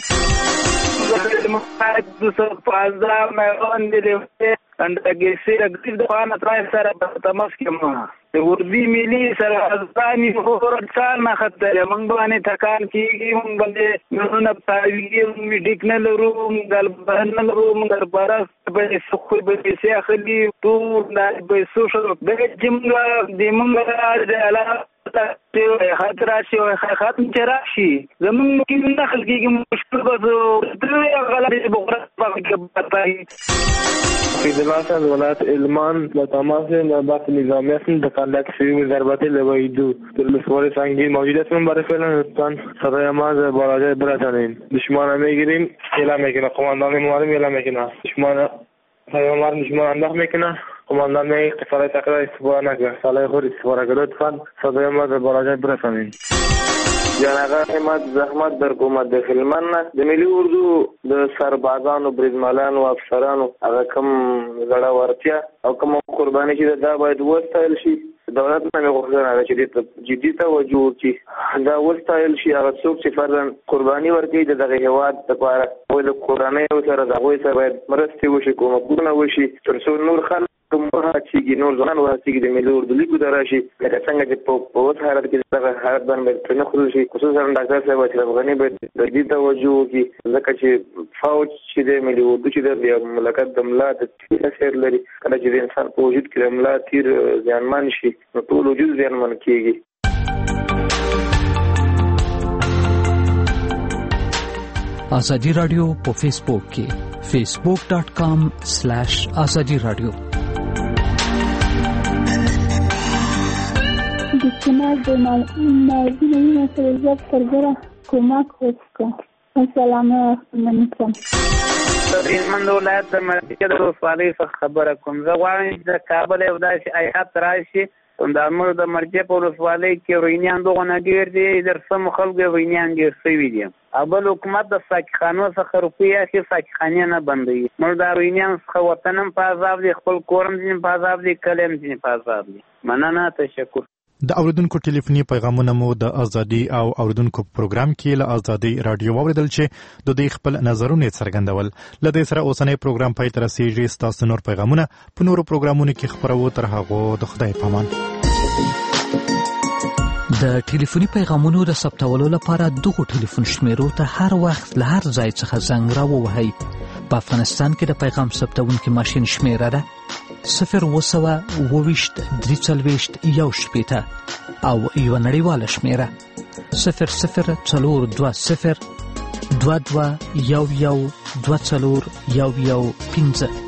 V: اردو ملي سره ازبانی فورت سال نه خطر موږ باندې تکان کیږي، موږ باندې نو پاویږي، موږ ډیک نه لرو، موږ باندې لرو، موږ برس به سخو به سي اخلي ټول نه به سوشل به جمله د موږ د علاوه خاطر راشي او ختم چرشي زمون کې نه خلګي مشکل به درې غلطي بغرات پاتای.
D: في دراسة الولايات إلمان متماثل لبعض النظاميات تقلق في ضربات الويدو المسؤول سنگین موجودات من برای فعلا صدایماز باراجای برسانین دشمن میگیریم اعلام میکنه، قماندان معلم اعلام میکنه، دشمن پیامبر دشمن انداخت میکنه، قماندان میگه صدای تقرار استفاده نکنه، صدای خود استفاده کرد لطفا صدایماز باراجای برسانین.
W: جناغه احمد زحمت در کومه د هلمند نه د ملي اردو د سربازانو بریدمنانو افسرانو هغه کم زړه ورتیا او کوم قرباني چې دا باید وستایل شي. دولت نه غوښتنه ده چې جدي توجه وکړي، دا وستایل شي. هغه څوک چې فرضاً قرباني ورکوي دغه هېواد لپاره او د کورنیو سره د هغوی سره باید مرستې وشي، کومکونه وشي تر څو نور خلک چې نور ځوانان وهڅېږي د ملي اردو لیګو ته راشي. لکه څنګه چې په اوس حالت کې دغه حالت باندې پرې نه ښودل شي. خصوصا ډاکټر صاحب اشرف غني باید د دې توجه وکړي، ځکه چې فوج چې دی ملي اردو چې دی د مملکت د ملا د تیر اثر لري. کله چې د انسان په وجود کې د ملا تیر زیانمن شي نو ټول وجود زیانمن کېږي.
K: ازادي راډیو په فیسبوک کې
E: facebook.com/azadi radio.
K: د چنار د موضوعي مسایل سره کومک وکړه. السلام علیکم.
Y: د هلمند ولایت د مرکز د ولسوالۍ څخه خبره کوم. زه غواړم چې د کابل یو داسې ایات راشي د امر د مرکز په ولسوالۍ کې روینیان دغه نه ډېر دي، در سم خلکو روینیان ډېر شوي دي. اول حکومت د ساقخانو څخه روپۍ اخلي، ساقخانې نه بندوي. موږ د روینیان څخه وطن هم په عذاب دي، خپل کور هم ځینې په عذاب دي، کلی هم ځینې په عذاب دي. مننه، تشکر.
G: د اوریدونکو ټلیفوني پیغامونه مو د ازادي او اوریدونکو پروګرام کې له ازادي رادیو واوریدل چې د دې خپل نظرونه څرګندول. لدې سره اوسنۍ پروګرام پای ته رسیږي. تاسو نور پیغامونه په نورو پروګرامونو کې خبرو. تر هغه د خدای پامان.
E: د ټلیفوني پیغامونو د ثبتولو لپاره دغه ټلیفون شمیرو ته هر وخت له هر ځای څخه زنګ راووهئ. په افغانستان کې د پیغام ثبتونکي ماشین شمیره ده 0202341 او یو نړیواله شمیره 00402211124115.